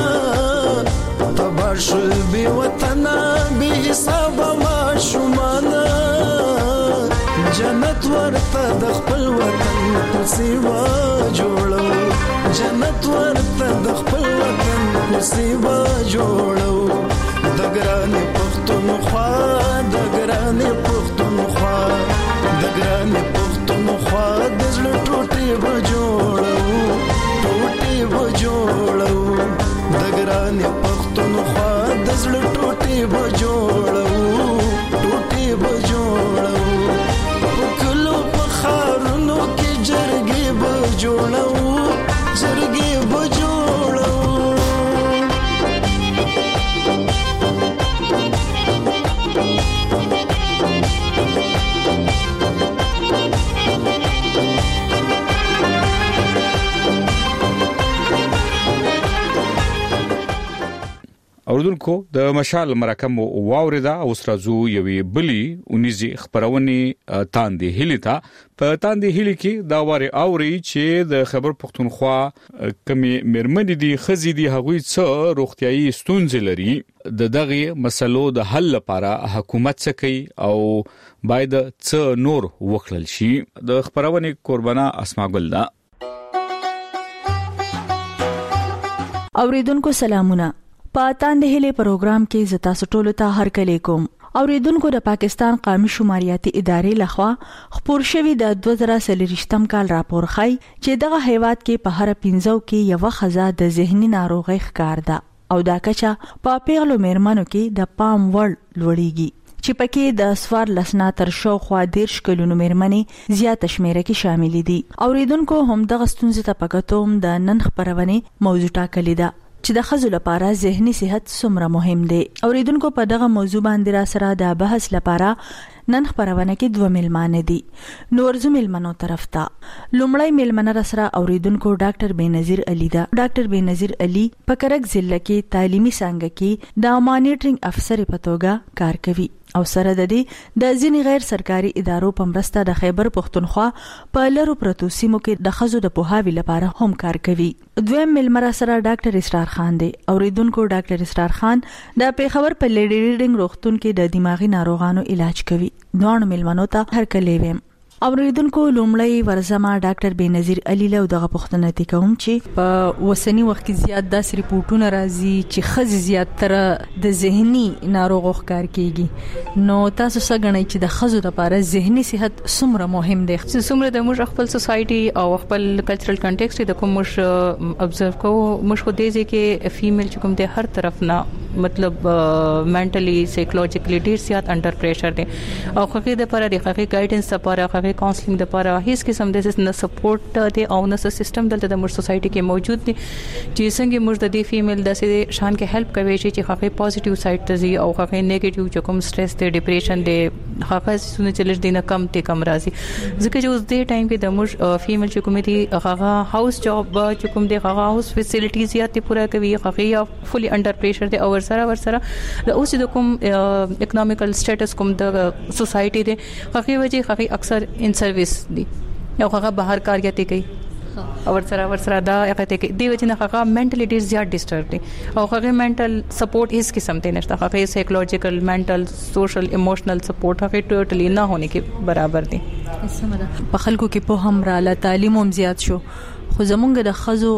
تباشل بي وطن به حساب ما شومانا جنت ورته د خپل وطن په سیوا جوړو جنت ورته د خپل وطن په سیوا جوړو د ګران پښتونخوا د ګران پښتونخوا جوړو کلو په خارونو کې جرګې به جوړو جرګې به جوړو اوردونکو د مشال مرکم واوریدا اوس راځو یوې بلی اونیزي خبرونه تاندې هلیتا په تاندې هلی کې دا واره اوري چې د خبر پښتونخوا کمی مرمنې دي خزي دي هغوی څه روغتيایي ستونزې لري د دغه مسلو د حل لپاره حکومت څه کوي او باید څه نور وکړل شي د خبرونه قربانا اسماء ګل دا اوریدونکو سلامونه پاتان د هلي پروګرام کې زتا سټولو ته هر کله کوم اوریدونکو د پاکستان قومي شماریاتي ادارې لخوا خبر شوی د دوه زره څلورم کال راپور خای چې دغه هیواد کې په هر پنځو کې یو خزا د ذهني ناروغۍ ښکار ده او دا کچا په پیغلو میرمنو کې د پام وړ لوړیږي چې پکې د سوار لسنا تر شو خوا دیرش کلونو میرمنې زیات شمیره کې شامل دي اوریدونکو هم دغه ستونزې ته پکاتوم د نن خبرونه موضوع ټاکلې ده چې د خزو لپاره ذهني صحت څومره مهم دی اوریدونکو په دغه موضوع باندې را سره د بحث لپاره نن خبرونه کې دوه ملمانه دي نورزو ملمنو طرف ته لومړی ملمنه را سره اوریدونکو ډاکټر بینظیر علي دا ډاکټر بینظیر علي په کرک ضلع کې تعلیمي څنګه کې د مانیټرینګ افسر په توګه کار کوي او سره د دې د ځینی غیر سرکاري ادارو په مرسته د خیبر پښتونخوا په لرو پرتو سیمو کې د خزو د پوهاوی لپاره هم کار کوي دویم ملمره سره ډاکټر اسرار خان دی اوریدونکو ډاکټر اسرار خان د پیښور په لیډی ریډینګ روغتون کې د دماغي ناروغانو علاج کوي دوه ملمنو ته هر کله ویم اوریدونکو لومړی ورزما ډاکټر بینظیر علي له دغه پښتنه تی کوم چې په وسنی وخت کې زیات داسې ریپورتونه راځي چې خزي زیات تر د ذهني ناروغ ښکار کیږي نو تاسو څنګه غنئ چې د خزو لپاره ذهني صحت څومره مهم دی چې څومره د موږ خپل سوسايټي او خپل کلچرل کنټیکسټ د کوم موږ ابزرو کوو موږ خو دې کې فیمیل چې کوم د هر طرف نه مطلب منټلی سایکولوژیکلی ډیر زیات انډر پریشر دي او خو د لپاره د خغه ګایډنس لپاره کاونسلینګ لپاره هیڅ قسم د نه سپورټ دی او نه سیستم دلته د موږ سوسايټي کې موجود دي چې څنګه موږ د دې فیمیل د سې شان کې هیلپ کوي چې هغه پوزټیو سایډ ته زی او هغه نیگیټیو چې کوم سټرس دی ډیپریشن دی هغه سونه چلش دینه کم ته کم راځي ځکه چې اوس دې ټایم کې د موږ فیمیل چې کوم دي هغه هاوس جاب چې کوم دی هغه هاوس فیسیلیټیز یا ته پورا کوي هغه یا فولي انډر پریشر دی او سره ور سره د اوس د کوم اکونومیکل سټیټس کوم د سوسايټي دی هغه وجه هغه اکثر ان سرویس دي یو هغه بهر کار کوي کوي او سره ور سره دا هغه ته دی وجه هغه منټلی ډیر زیات ډیسټرب دي او هغه منټل سپورټ هیڅ قسم ته نشته هغه سایکولوژیکل منټل سوشل ایموشنل سپورټ هغه ټوټلی نه هونه کې برابر دي سمه په خلکو کې په هم را ل تعلیم هم زیات شو خو زمونږ د خزو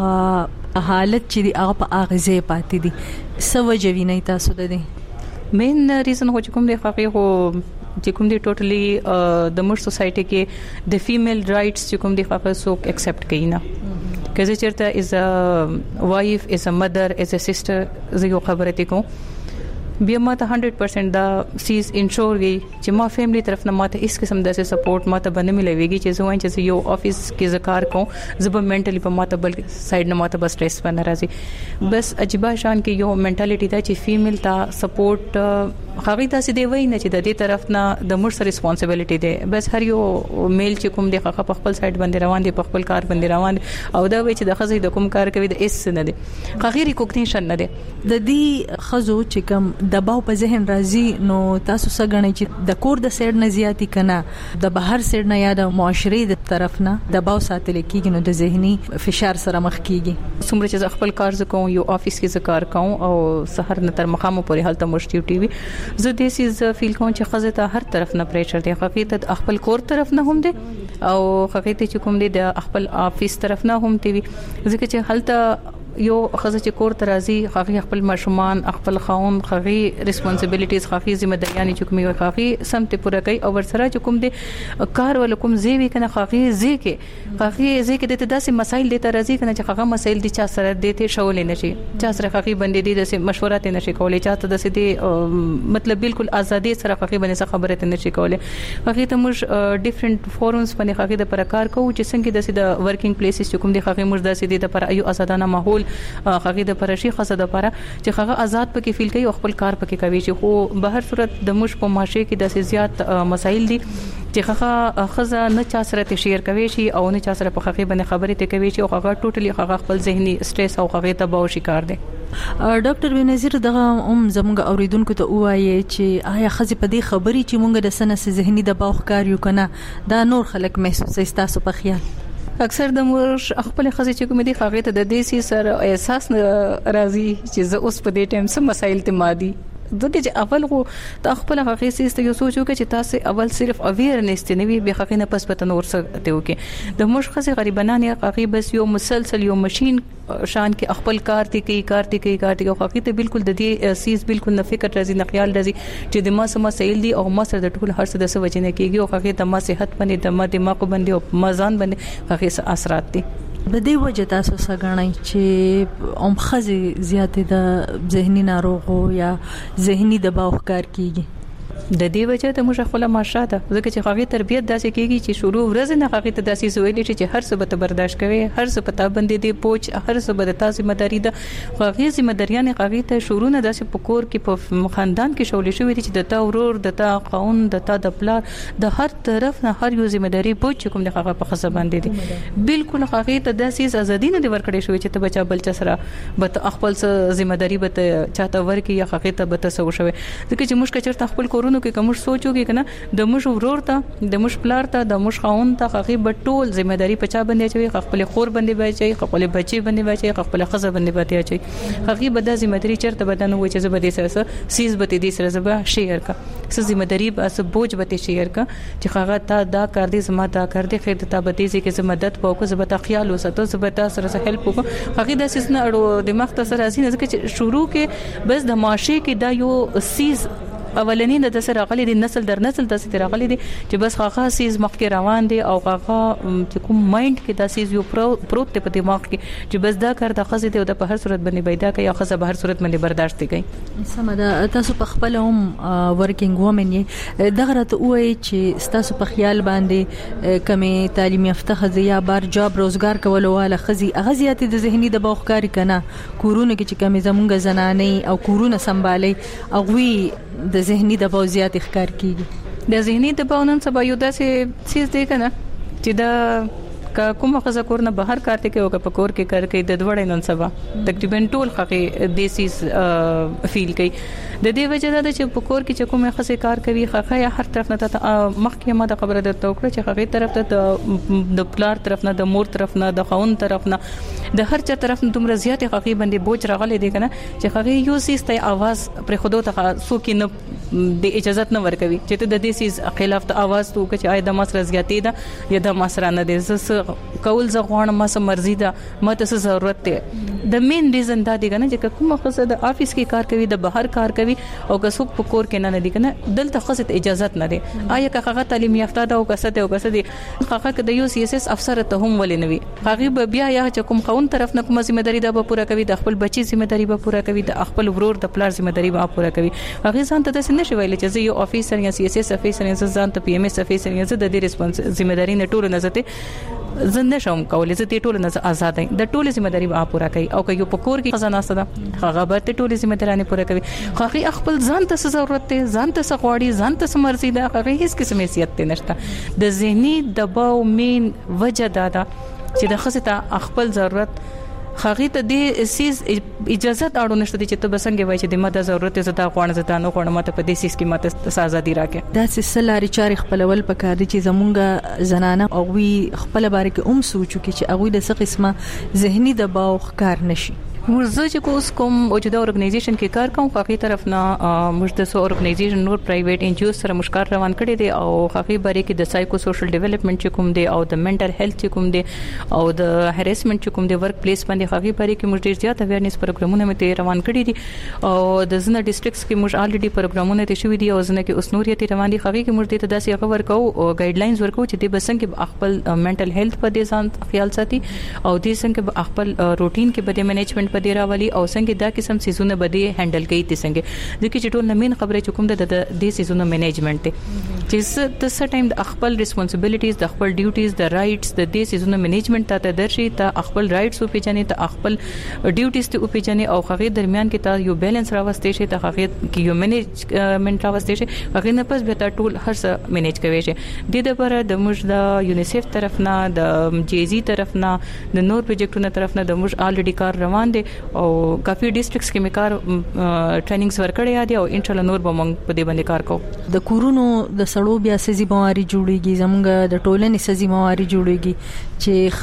هغه حالت چې دی هغه په اغزه پاتې دي سو جوینه تاسو ده دي مین ریزن هو چې کوم دی هغه هو چې کوم دی ټوټلی د موږ سوسايټي کې د فیمیل رائټس چې کوم دی هغه څوک ایکسپټ کوي نه کله چیرته از ا وایف از ا مدر از ا سسټر زه یو خبره ته کوم بیا ماته one hundred percent دا سیز انشور وی چې ما فیملی طرف نه ماته هیڅ قسم د سپورټ ماته باندې ملويږي چې زه وایم چې یو افیس کې ذکر کوم زب منټلی په ماته بل سایډ نه ماته بس سټرس باندې راځي بس عجیب شان کې یو منټالیټی دا چې فیمیل تا سپورټ هغه تاسو دی وای نه چې د دې طرف نه د موږ ریسپانسیبিলিټی دی بس هر یو میل چې کوم دی هغه په خپل سایډ باندې روان دی په خپل کار باندې روان او دا وای چې د خزې د کوم کار کوي د اس نه دی هغه ریکوګنیشن نه دی د دې خزو چې کوم دباو په ذهن راځي نو تاسو څنګه غنئ چې د کور د سیډ نه زیاتی کنه د بهر سیډ نه یا د معاشري د طرف نه دباو ساتل کیږي نو د ذهني فشار سره مخ کیږي څومره چې خپل کار زکوم یو افیس کې کار کوم او سحر نه تر مخامو پورې حالت مشتیو ټي وي زه دې سیز فیل کوم چې خزه ته هر طرف نه پریشر دی حقیقت خپل کور طرف نه هم دی او حقیقت چې کوم دی د خپل افیس طرف نه هم دی ځکه چې حالت یو خزه چې کور ته راځي هغه خپل ماشومان خپل خاون هغه ریسپانسیبিলিټیز هغه ځمېداریانې چې کومي هغه سمته پوره کوي او ورسره چې کوم دي کار ول کوم زیوی کنه هغه زی کې هغه زی کې د داسې مسایل د ترازی کنه چې هغه مسایل دي چې سره دته شولې نشي چې سره هغه باندې دي د مشورات نشي کولای چاته د سې مطلب بالکل ازادي سره هغه باندې خبره ته نشي کولای هغه ته موږ ډیفرنٹ فورمز باندې هغه د پرکار کوو چې څنګه د سې د ورکینګ پلیسز چې کوم دي هغه موږ د سې د پر ایو آزادانه ماحول هغه د پرشي خاصه د پر چې هغه آزاد پکې فیل کوي او خپل کار پکې کوي چې خو به هر صورت د موږ په معاشره کې د زیات مسایل دي چې هغه خزه نه چا سره شیر کوي شي او نه چا سره په هغه باندې خبرې ته کوي چې هغه ټوټلی هغه خپل ذهني سټرس او هغه تباہ شکار دي. ډاکټر بنظیر دغه هم زموږ اوریدونکو ته وایي چې آیا خزه په دې خبري چې مونږ د سنس ذهني دباو ښکار یو کنه دا نور خلک محسوس تاسو په خیال اکثر د مور خپل خزه چې کوم دي هغه ته د دې سره احساس راځي چې زه اوس په دې ټیم سم مسایل ته مادي دغه چې اول خو د خپل هغه سیسته یو سوچو کې چې تاسو اول صرف اویرنس ته نوي به حقینه پس پته نور څه ته وکي د مشخصه غریبانان یا حقیقي بس یو مسلسل یو ماشين شان کې خپل کار تی کوي کار تی کوي کار تی او حقیقت بالکل د دې سیس بالکل نه فکر راځي نه خیال راځي چې د ما سم مسایل دي او ما سره د ټول هر څه د سوچ نه کیږي او حقیقت د ما صحت باندې د ما دماغ باندې او مزان باندې حقیقت اثرات دي. د دې وجه تاسو څنګه چې ام خزي زیاتې د ذهني ناروغو یا ذهني دباو ښکار کیږي د دې وجه ته موږ خپل معاشره ده ځکه چې هغه تربيت داسې کیږي چې شروع ورځ نه هغه ته داسې زویلې چې هر څه به برداشت کوي هر څه پتا باندې دی پوج هر څه به تاسو ذمہ داری ده هغه ذمہ داریان هغه ته شروع نه داسې پکور کې په خاندان کې شولې شوې چې د تا ورور د تا قاون د تا د پلار د هر طرف نه هر یو ذمہ داری پوج کوم د هغه په خصه باندې دي بالکل هغه ته داسې ازادي نه دی ورکړې شوې چې ته بچا بل چا سره به خپل ذمہ داری به چاته ورکې یا هغه ته به تاسو شوې ځکه چې موږ کچرته خپل کورونو کې کوم سوچو کې کنه د مش ورور ته د مش پلار ته د مش خاون ته هغه بټول ذمہ داری پچا باندې چوي خپل خور باندې بچي خپل بچي باندې بچي خپل خزه باندې باندې چي هغه بد ذمہ داری چرته بدن و چې زبدي سره سیس به دې سره زبا شیر کا څه ذمہ داری بس بوج به شیر کا چې هغه تا دا کار دې زما دا کار دې خیر ته به دې کې مدد پوکو زبتا خیال وساتو زبتا سره هیلپ وکړو هغه د سیس نه اړو دماغ ته سره ازینه ځکه شروع کې بس د معاشي کې دا یو سیس اولنی د سره غلي د نسل در نسل د سره غلي دي چې بس هغه سیز مخ کې روان دي او هغه چې کوم مایند کې د سیز یو پروت په دماغ کې چې بس دا کار د خزه دی او د په هر صورت باندې پیدا کوي او خزه به هر صورت باندې برداشت کوي. سمدا تاسو په خپل هم ورکینګ وومن یې دغه راته وایي چې تاسو په خیال باندې کمه تعلیم یافته خزه یا بار جاب روزګار کول واله خزي هغه زیات د ذهني د بوخکاری کنه کورونه کې چې کمه زمونږ زنانې او کورونه سمبالي او وی د ذهني دباو زیات ښکار کیږي د ذهني دباو نن سبا یو داسې چیز دی کنه چې دا کومه خزه کور نه بهر کار ته کوي او په کور کې کار کوي د دوړې نن سبا تقریبا ټول خقي دیسي فیل کوي د دې وجه دا چې په کور کې چې کومه خزه کار کوي خقه یا هر طرف نه ته مخکې ما د خبره درته وکړه چې هغه طرف ته د پلار طرف نه د مور طرف نه د خاون طرف نه د هر چا طرف نه دومره زیات خقي باندې بوج راغلي دي کنه چې هغه یو سیسته आवाज پر خودو ته سو کې نه د اجازه نه ورکوي چې ته د دې سیس خلاف ته आवाज تو چې آی د مسره زیاتې ده یا د مسره نه ده زس کول ز غوړم ما سم مرزي ده مته څه ضرورت ده د مین ریزن دا دی کنه چې کومه خصه د افیس کې کار کوي د بهر کار کوي او که څوک په کور کې نه دی کنه دلته خصه اجازه نه ده آیا که هغه تعلیم یافته ده او کسه ده او کسه دي هغه د یو سی اس اس افسر ته هم ولې نوي هغه بیا یا چې کوم خون طرف نه کومه ذمہ داری ده به پوره کوي د خپل بچي ذمہ داری به پوره کوي د خپل ورور د پلار ذمہ داری به پوره کوي هغه ځان ته د نشي ویل چې یو افیسر یا سی اس اس افیسر یا ځان ته پی ام اس افیسر یا د دې ریسپانس ذمہ داری نه ټول نه زته زنده شوم کولې زه ټول نه آزاد یم د ټول ذمہ داری به پوره کوي او که یو پکور کې خزانه سره هغه به ټول ذمہ داری پوره کوي خو خپل ځان ته ضرورت ته ځان ته غواړي ځان ته مرزي ده هغه هیڅ قسم حیثیت نشته د ذهني دباو مين وجه دا ده چې د خصه ته خپل ضرورت خاغي ته د سیس اجازه اړو نشته چې ته بسنګ وای چې د ماده ضرورت زدا غوڼه زدا نو غوڼه ماته په دې سیس کې ماته ازادي راکې دا سلسله چاري خپلول پکار دي چې زمونږ زنانه او وی خپل باره کې اوم سوچو کې چې هغه د څه قسمه ذهني دباو ښکار نشي ورزه چې کوس کوم موجوده اورګنایزیشن کې کار کوم خو طرف نه موږ د سو اورګنایزیشن نور پرایویټ ان جی او سره مشکار روان کړي دي او خو باره کې د سایکو سوشل ډیولپمنٹ چې کوم دي او د منټل هیلث چې کوم دي او د هریسمنت چې کوم دي ورک پلیس باندې خو باره کې موږ ډیر زیات اویرنس پروګرامونه مته روان کړي دي او د زنه ډیسټریکټس کې موږ الریډي پروګرامونه ته شوې دي او زنه کې اوس نور یې روان دي خو کې موږ د تاسو خبر کوو او ګایډلاینز ورکو چې د بسنګ کې خپل منټل هیلث په دې ځان خیال ساتي او د څنګه خپل روټین کې بده منیجمنت په دی راولي او څنګه دا قسم سيزونه بده هندل کوي ته څنګه ځکه چې ټول نمین خبره چکم د دې سيزونه منیجمنت چې د څه ټایم د خپل ریسپانسیبিলিټیز د خپل ډیوټیز د رائټس د دې سيزونه منیجمنت ته درشي ته خپل رائټس او پیژنې ته خپل ډیوټیز ته او پیژنې او خغه درمیان کې ته یو بیلانس راوستي شي ته خغه کې یو منیجمنت راوستي شي هغه نه پس به تا ټول هر څه منیج کوي شي د دې لپاره د موږ د یونیسف طرف نه د جیزي طرف نه د نور پروجیکټونو طرف نه د موږ الریډي کار روان دي او کافي ډیسټریکټس کې مکار ټریننګز ورکړی دي او ان شاء الله نور به موږ په دې باندې کار کوو د کورونو د سړو بیا سزي بواري جوړيږي زموږ د ټولنې سزي بواري جوړيږي چې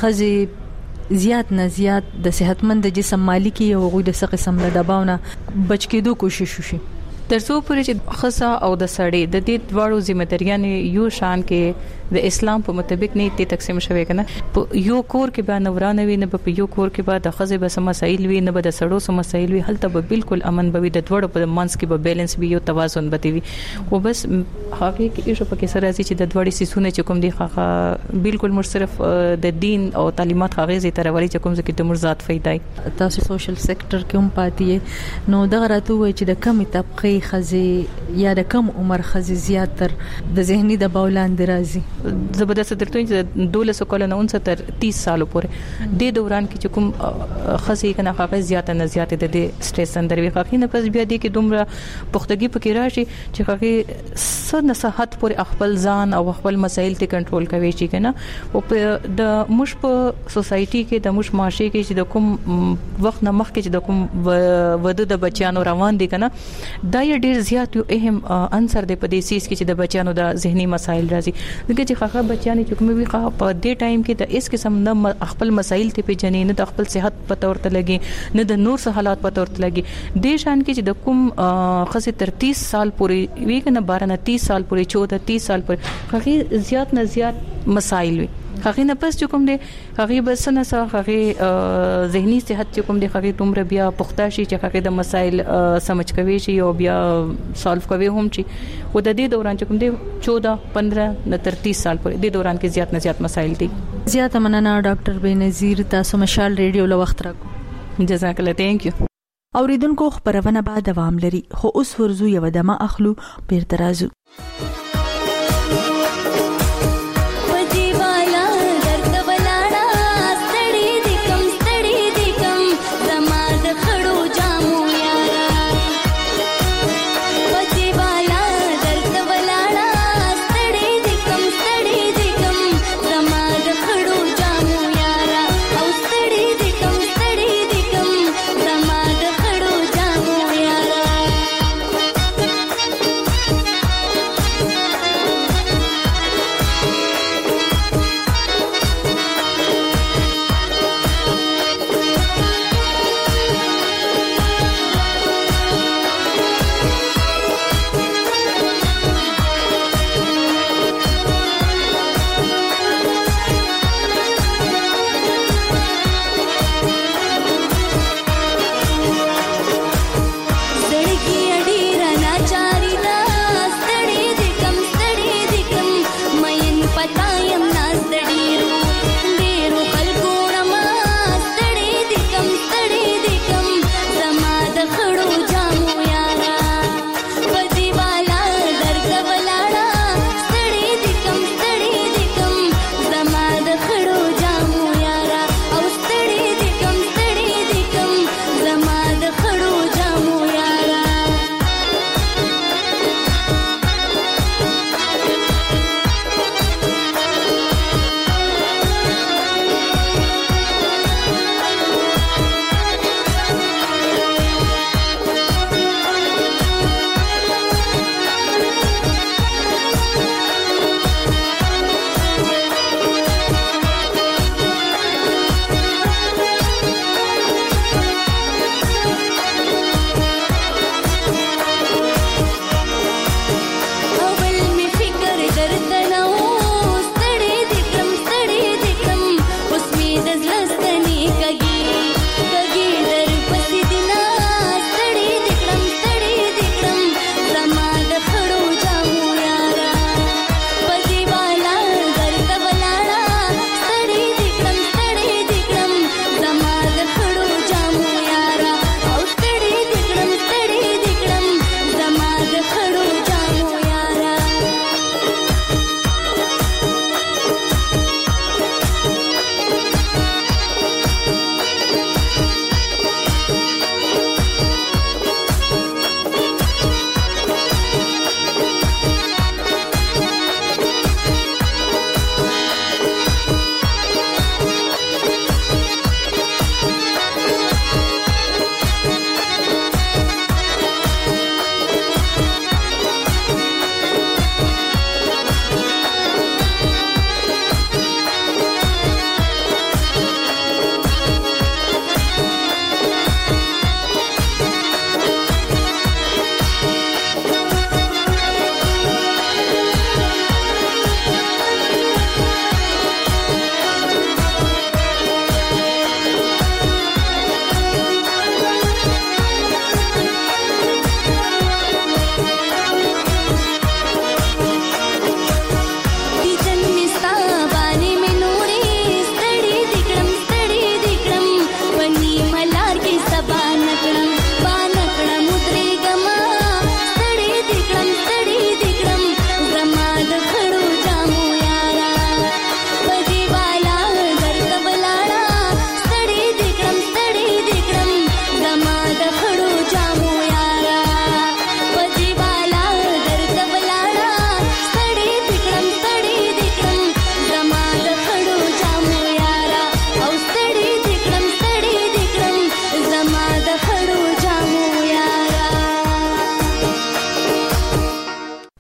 خزي زیات نه زیات د صحتمند جسم مالکی او غوډه څخه قسم له دباونه بچ کېدو کوشش وشي ترڅو پورې چې خصه او د سړی د دې دواړو ځمېداریانې یو شان کې د اسلام په مطابق نه ته تقسیم شوی کنه یو کور کې به نورانه وي نه په یو کور کې به د خزه به سم مسایل وي نه به د سړو سم مسایل وي هلته به بالکل امن به وي د دواړو په منځ کې به بیلانس وي یو توازن به وي خو بس هغه کې ایشو پکې سره راځي چې د دواړو سیسونه چې کوم دي هغه بالکل مر صرف د دین او تعلیمات هغه زی تر وري چې کوم ځکه د مرزات فائدای تاسو سوشل سېکټر کې هم پاتې نو دا راته وای چې د کمی طبقه خزي یا د کم عمر خزي زیاتر د ذهني دباو لاندې راځي زبردست درته چې دولس کال نه اونسه تر تیس سال پورې د دوران کې چې کوم خزي کنه هغه زیات نه زیات د سټریس اندر وی خاطر نه پس بیا دي کې دومره پختګي پکې راشي چې هغه سر نصحت پورې خپل ځان او خپل مسایل ته کنټرول کوي چې کنه او د مش په سوسايټي کې د مش معاشره کې چې د کوم وخت نه مخکې چې د کوم وده د بچیانو روان دي کنه دا ډیر زیات یو اهم عنصر دی په دې سیس کې چې د بچیانو د ذهني مسایل راځي دغه چې خاخه بچیانو چې کومې وی خا په دې ټایم کې د اس قسم نه خپل مسایل ته پیژنې نه د خپل صحت پته ورته لګي نه د نور څه حالات پته ورته لګي د شان کې چې د کوم خاصه تر تیس سال پورې وی کنه بارہ نه تیس سال پورې چودہ تیس سال پورې خاخه زیات نه زیات مسایل وي هغه نه پس چې کوم دي هغه بس نه سره هغه ذهني صحت چې کوم دي هغه تومره بیا پخته شي چې هغه د مسایل سمجھ کوي شي او بیا سولف کوي هم شي او د دې دوران چې کوم دي چودہ پندرہ نه تر تیس سال پورې د دوران کې زیات نه زیات مسایل دي زیات مننه ډاکټر بینظیر تاسو مشال ریډیو له وخت راکو جزاک الله ثانک یو اوریدونکو خبرونه به دوام لري خو اوس ورزو یو دمه اخلو بیرته راځو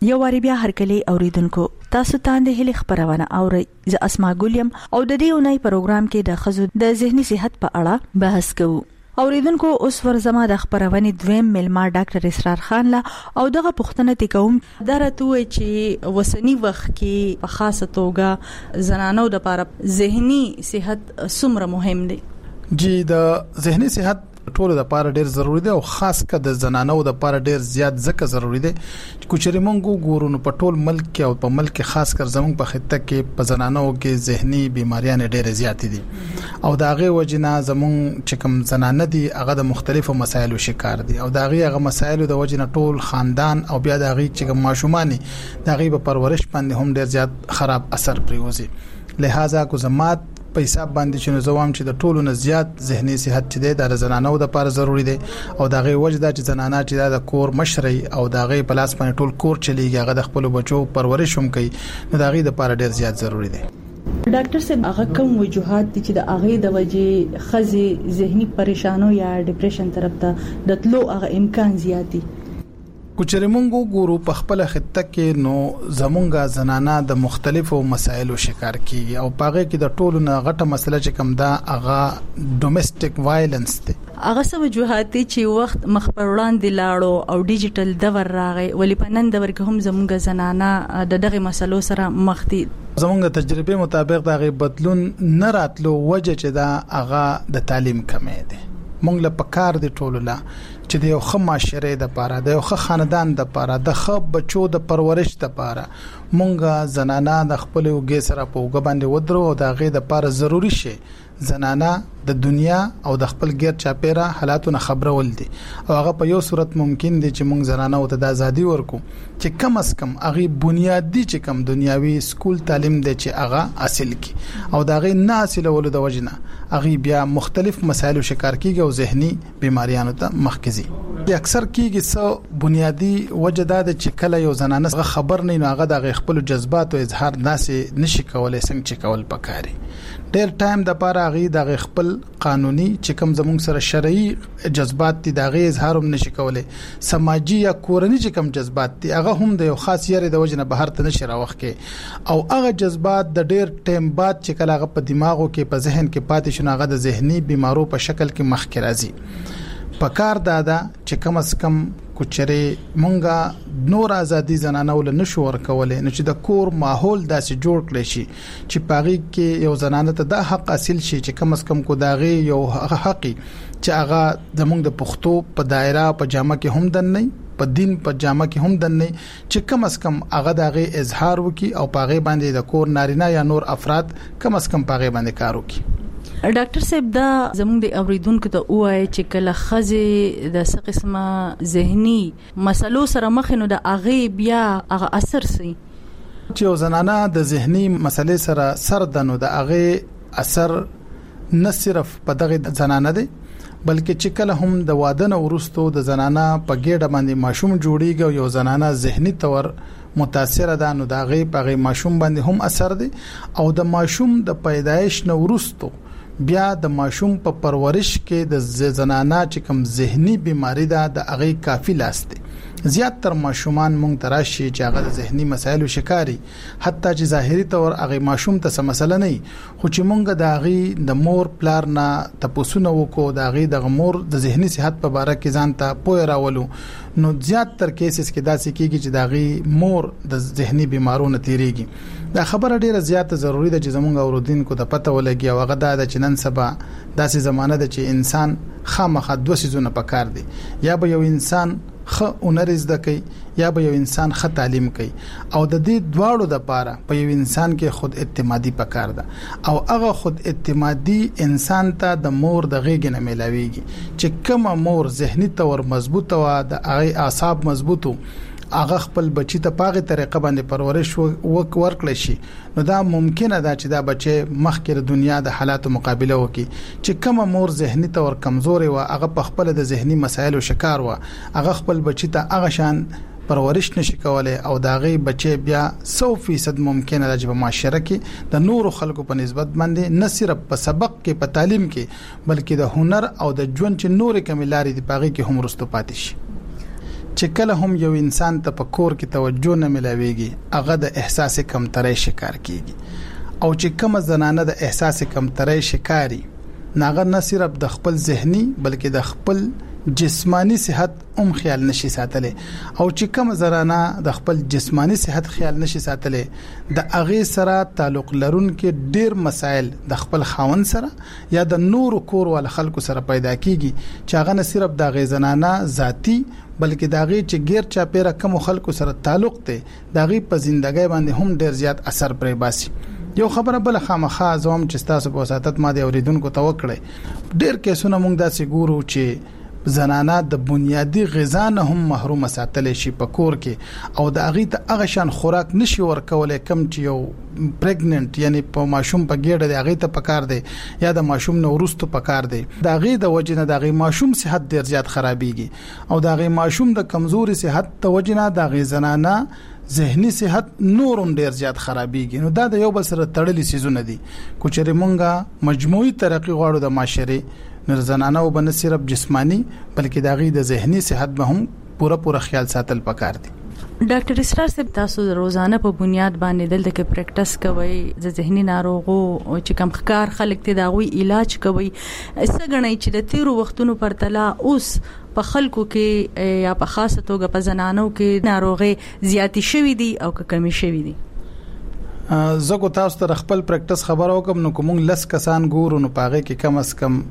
یو واری بیا هرکلی اوریدونکو تاسو ته د هلي خبرونه اوري ز اسما ګولیم او د دې اونۍ پروګرام کې د خزو د ذهني صحت په اړه بحث کوو. اوریدونکو اوس ورزما د خبرونه دویم ملما ډاکټر اسرار خان لا او دغه پښتنه تکوم درته چې وسنی وخت کې په خاصه توګه زنانو د لپاره ذهني صحت څومره مهم دی. جی د ذهني صحت ټول د لپاره ډیر ضروری دی او خاص کر د زنانو د لپاره ډیر زیات ځکه ضروری دی چې کوچري مونږ ګورو نو په ټول ملک کې او په ملک خاص کر زموږ په خطه کې په زنانو کې ذهني بیماریاں ډیر زیات دي او دا غي وجنه زموږ چې کوم زنانه دي هغه د مختلفو مسایلو شکار دي او دا غي هغه مسایلو د وجنه ټول خاندان او بیا دا غي چې کوم ماشومان دا غي په پرورش باندې هم ډیر زیات خراب اثر پریوزي. لہذا کو زمات په حساب باندې چې نو زوام چې د ټولو نه زیات ذهني صحت چې دی د زنانو د لپاره ضروری دی او دا غي وجدا چې زنانه چې د کور مشري او دا غي پلاس باندې ټول کور چلیږي هغه د خپل بچو پرورش هم کوي نو دا غي د لپاره ډیر زیات ضروری دی. ډاکټر صاحب هغه کوم وجوهات چې د هغه د وجې خزي ذهني پریشانو یا ډیپریشن طرف ته د تلو هغه امکان زیاتی کوچري مونږ ګورو په خپل خطه کې نو زمونږه زنانه د مختلفو مسایلو شکار کیږي او پاغه کې د ټولو نه غټه مسله چې کوم دا هغه ډومېسټک وایلنس دی. هغه څه وجوهات چې وخت مخ پر وړاندې لاړو او ډیجیټل دور راغی ولې په نن دور کې هم زمونږه زنانه د دغه مسلو سره مخ دي. زمونږه تجربه مطابق دا غي بدلون نه راتلو وجه چې دا هغه د تعلیم کمې دي. مونږ له پکار دي ټولو لا چې د یو ښه معاشره د پاره د یو ښه خاندان د پاره د ښه بچو د پرورش د پاره مونږه زنانه د خپل وګي سره په وګ باندې ودرو او د غي د پاره ضروری شي زنانه د دنیا او د خپل غیر چاپیره حالاتونه خبرول دي او هغه په یو صورت ممکن دي چې مونږ زنانه او د ازادي ورکو چې کم اس کم هغه بنیادی چې کم دنیاوي سکول تعلیم دي چې هغه حاصل کی او دا غي نه حاصل ول د وجنه هغه بیا مختلف مسایلو شکار کیږي او ذهني بیماریانو ته مخکزي. اکثر کیږي څو بنیادی وجداد چې کله یو زنانه خبر نه نه هغه د خپل جذبات او اظهار ناسې نشي کولای څنګه چې کول پکاري. ډېر ټایم د پاره غي د خپل قانوني چې کوم زموږ سره شرعي جذبات دي د غي اظهار هم نشي کولای. سماجی یا کورنی چې کوم جذبات دي هغه هم د یو خاص یاري د وجنه بهر ته نشي راوخکې او هغه جذبات د ډېر ټایم بعد چې کله هغه په دماغو کې په ذهن کې پاتې شونه هغه د ذهني بیمارو په شکل کې مخکې راځي. پکار دادا چې کم اس کم کوچري مونږه نور ازادي زنانه ول نشو ورکولې نو چې د کور ماحول داسې جوړ کړي شي چې پاغي کې یو زنانه ته د حق حاصل شي چې کم اس کم کو داغي یو حقي چې هغه زمونږ د پښتو په دایره په جامه کې هم دن نه په دین په جامه کې هم دن نه چې کم اس کم هغه داغي اظهار وکي او پاغي باندې د کور نارینه یا نور افراد کم اس کم پاغي باندې کار وکي. ډاکټر صاحب دا زموږ د اوریدونکو ته وایي چې کله خزه د څه قسمه ذهني مسلو سره مخ نه د اغه بیا هغه اثر سي چې زنانه د ذهني مسلې سره سر دنو د اغه اثر نه صرف په دغه زنانه دي بلکې چې کله هم د واده نه ورستو د زنانه په ګډه باندې ماشوم جوړیږي او یو زنانه ذهني تور متاثر ده نو دا غي په غي ماشوم باندې هم اثر دي او د ماشوم د پیدایش نه ورستو بیا د ماشوم په پرورش کې د زنانه چې کوم ذهني بیماری ده د هغه کافی لاس دي. زیات تر ماشومان مونږ تراشي چې هغه د ذهني مسایلو شکاري حتی چې ظاهري تور هغه ماشوم ته څه مسله نه خو چې مونږ د هغه د مور پلار نه تاسو وکړو د هغه د مور د ذهني صحت په اړه کې ځان ته پوهه راولو نو زیات تر کیسز کې داسې کیږي چې د هغه مور د ذهني بیمارونو تیریږي. دا خبره ډیره زیاته ضروری ده چې زموږ اوردونکو ته پته ولګي او هغه د چنن سبا داسې زمانه ده چې انسان خامخا دوه سيزونه پکار دي یا به یو انسان خ اونر زده کوي یا به یو انسان خ تعلیم کوي او د دې دواړو د پاره په یو انسان کې خود اعتمادي پکار ده او هغه خود اعتمادي انسان ته د مور د غېګ نه ملاويږي چې کومه مور ذهني تور مضبوطه و د هغه اعصاب مضبوطو هغه خپل بچی ته پاغه طریقه باندې پرورش وک ورکړي شي نو دا ممکنه ده چې دا بچي مخکې دنیا د حالاتو مقابله وکړي چې کومه مور ذهني تور کمزوري و هغه په خپل د ذهني مسایلو شکار و هغه خپل بچی ته هغه شان پرورش نشي کولای او دا غي بچي بیا سو فیصد ممکنه ده چې په معاشره کې د نورو خلکو په نسبت باندې نه صرف په سبق کې په تعلیم کې بلکې د هنر او د ژوند چې نورې کملاري دی پاغي کې هم رستو پاتې شي چې کله هم یو انسان ته په کور کې توجه نه ملاويږي هغه د احساس کمترۍ شکار کیږي او چې کوم زنانه د احساس کمترۍ شکاري ناغه نه صرف د خپل ذهني بلکې د خپل جسمانی صحت هم خیال نشي ساتلې او چې کوم زنانه د خپل جسمانی صحت خیال نشي ساتلې د اغه سره تعلق لرونکو ډیر مسائل د خپل خاون سره یا د نور کور ول خلکو سره پیدا کیږي چې هغه نه صرف د غي زنانه ذاتی بلکې د غي چې غیر چا پیره کوم خلکو سره تعلق ته د غي په ژوندۍ باندې هم ډیر زیات اثر پرې باسي یو خبره بل خامخا زوم چې تاسو په وساتت ما دی اوریدونکو ته وکړي ډیر کیسونه موږ داسې ګورو چې زنانه د بنیادی غذا نه هم محروم ساتل شي په کور کې او د اغه ته هغه شان خوراک نشي ورکول کم چې یو پریګننټ یعنی په ماشوم په ګډه د اغه ته پکار دی یا د ماشوم نو ورستو پکار دی د اغه د وجنه د اغه ماشوم صحت ډیر زیات خرابيږي او د اغه ماشوم د کمزوري صحت د وجنه د اغه زنانه ذهني صحت نورم ډیر زیات خرابيږي نو دا د یو بل سره تړلې سيزونه دي کوچري مونږه مجموعي ترقی غواړو د معاشره نر زنانه او بن صرف جسمانی بلکې د غي د ذهني صحت به هم پوره پوره خیال ساتل پکار دي ډاکټر اسرار صاحب تاسو روزانه په بنیاد باندې دلته کې پریکټس کوي د ذهني ناروغو چې کم ښکار خلک ته دا غوي علاج کوي څنګه چې د تیرو وختونو پرتله اوس په خلکو کې یا په خاصه توګه په زنانو کې ناروغي زیاتی شوې دي او کمی شوې دي زه تاسو ته خپل پریکټس خبر وکم نو کوم لس کسان ګورو نو پاغه کې کم از کم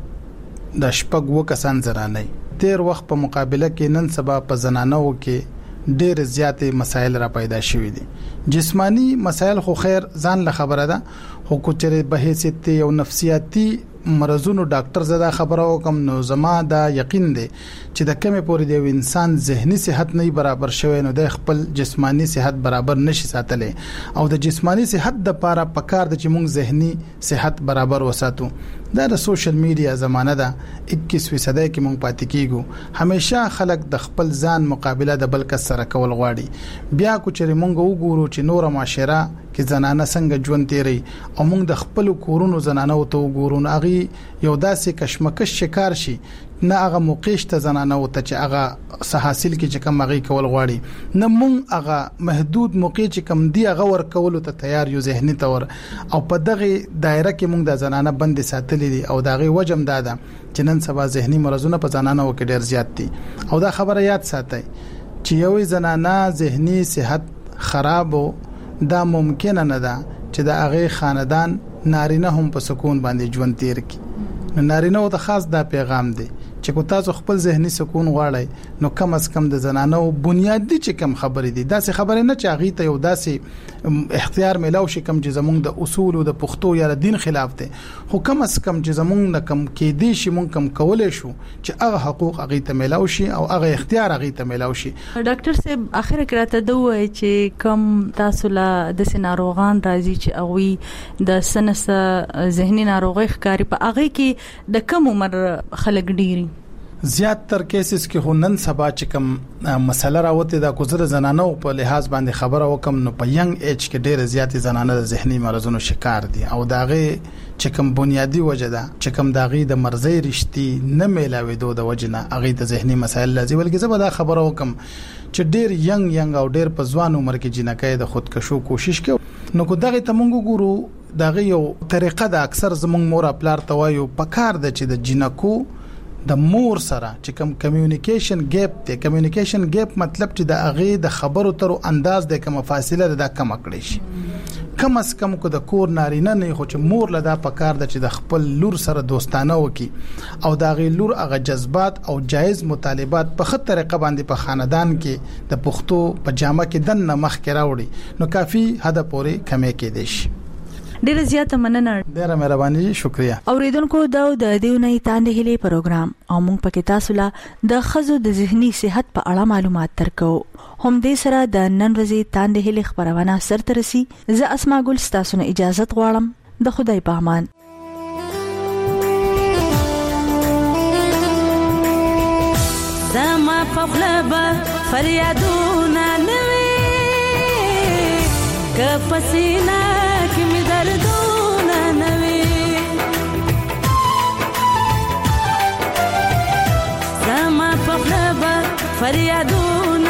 د شپږ و کسان زنانه تیر وخت په مقابله کې نن سبا په زنانو کې ډېر زیاتې مسایل را پیدا شوې دي جسمانی مسایل خو خیر ځان له خبره ده خو کوچره به حیثیت او نفسیاتی مرزونو ډاکټر زدا خبره وکم نو زما دا یقین دی چې د کمې پورې دی انسان ذهني صحت نه برابر شوی نو د خپل جسمانی صحت برابر نشي ساتلې او د جسمانی صحت د لپاره پکار د چې موږ ذهني صحت برابر وساتو دا د سوشل میډیا زمانه ده اکیسوي صدۍ کې موږ پاتې کیږو همیشه خلک د خپل ځان مقابله د بل کس سره کول غواړي بیا کوچري موږ وګورو چې نور معاشره کې زنانه څنګه ژوند تیری او موږ د خپل کورونو زنانه او ته وګورو هغه یو داسې کشمکش شکار شي نه هغه موقعش ته زنانه او ته چې هغه سحاصل کې چې کم هغه کول غواړي نه مونږ هغه محدود موقع چې کم دی هغه ور کول ته تیار یو ذهني تور او په دغه دایره کې مونږ د زنانه بند ساتلې دي او دغه وجم داده چې نن سبا ذهني مرزونه په زنانه وکړ ډیر زیات دي او دا خبره یاد ساتئ چې یو زنانه ذهني صحت خراب دا ممکن نه ده چې د هغه خاندان نارینه هم په سکون باندې ژوند تیر کړي نارینه او د خاص دا پیغام دی چې کو تاسو خپل ذهني سکون غواړئ نو کم از کم د زنانو بنیادی چې کم خبرې دي داسې خبرې نه چې هغه ته یو داسې اختیار ملو شي کم چې زمونږ د اصول او د پښتو یا د دین خلاف دي خو کم از کم چې زمونږ د کم کې دي شي مونږ کم کولای شو چې هغه حقوق هغه ته ملو شي او هغه اختیار هغه ته ملو شي ډاکټر صاحب اخر کې راته دوی چې کم تاسو لا د سيناروغان راځي چې هغه د سنس ذهني ناروغي ښکاری په هغه کې د کم عمر خلک ډيري زیات تر کیسز کې هنن سبا چې کوم مسله راوته د کوزر زنانو په لحاظ باندې خبره وکم نو په ینګ ایج کې ډېر زیات زنانه د ذهني مرزونو شکار دي او داغه چې کوم بنیادی وجه ده چې کوم داغه د مرزي رښتي نه میلاوي دوه د وجنه هغه د ذهني مسایل لازم ولګي زه به دا خبره وکم چې ډېر ینګ ینګ او ډېر په ځوان عمر کې جنکې د خودکشو کوشش کوي نو کو دغه تمنګ ګورو دغه یو طریقه د اکثر زمونږ مور خپل توایو پکار د چې د جنکو د مور سره چې کوم کمیونیکیشن ګیپ ته کمیونیکیشن ګیپ مطلب چې د اغه د خبرو تر انداز د کوم فاصله د کم کړی شي کم از کم کو د کور نارینه نه خو چې مور لدا پکار د چې د خپل لور سره دوستانه وکي او د اغه لور هغه جذبات او جایز مطالبات په خط طریقه باندې په خاندان کې د پښتو په جامه کې دنه مخ کې راوړي نو کافي حد پورې کمې کې دي شي ډیره زیاته مننه ډیره مهرباني شکریا اوریدونکو دا د دیونی تاندې هلي پروګرام او موږ پکې تاسو لا د خزو د ذهني صحت په اړه معلومات ترکو هم دې سره د نن ورځې تاندې هلي خبرونه سره ترسي زه اسماء ګل تاسو نه اجازه غواړم د خدای په امان زما په خلبا فریادونه نوي کپسینا کې دردونه نوي زما په خلبا فریادونه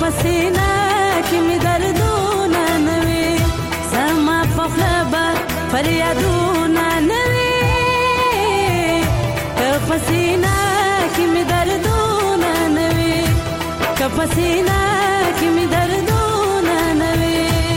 پسینا کې می دردونه نوي زما په خلبا فریادونه نوي پسینا کې می دردونه نوي پسینا کې می دردونه نوي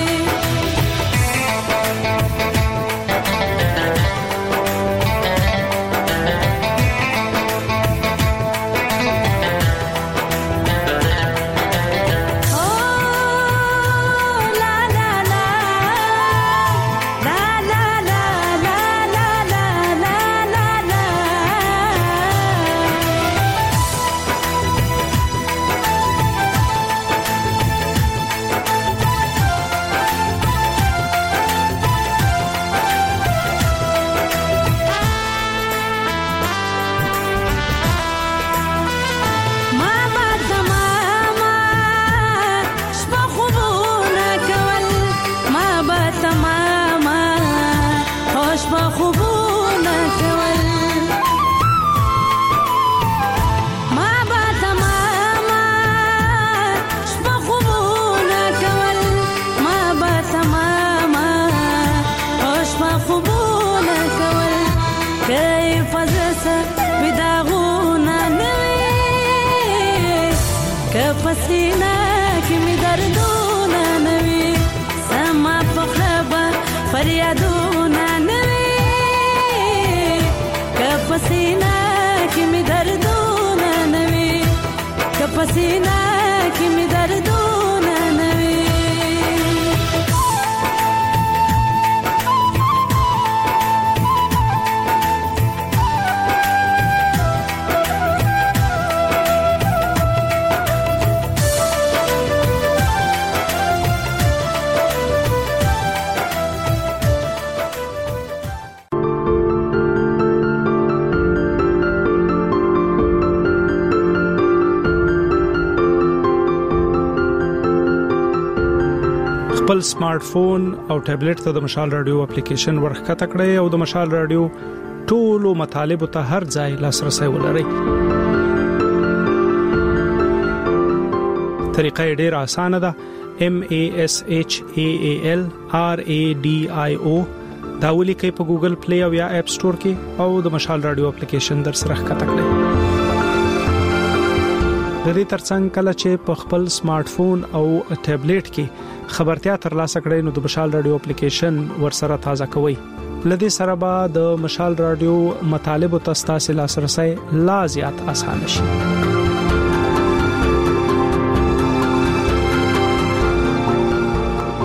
پسینا کې می دردونه نوي سما په خلبا فریادونه نوي که پسینا کې می دردونه نوي که پسینا کې می دردونه نوي خپل سمارټ فون او ټابلیټ ته د مشال رادیو اپلیکیشن ورخکته کړئ او د مشال رادیو ټولو مطالب ته هر ځای لاسرسي ولرئ. طریقه ډیره اسانه ده. M A S H A A L R A D I O دا ولیکئ په ګوګل پلی او یا اپ سٹور کې او د مشال رادیو اپلیکیشن در سره ښکته کړئ. د دې ترڅنګ کله چې په خپل سمارټ فون او ټابلیټ کې خبرتیا ترلاسه کړئ نو د مشال رادیو اپلیکیشن ورسره تازه کوئ. لدې سره به د مشال رادیو مطالب او تاسو لاسرسي لا زیات اسانه شي.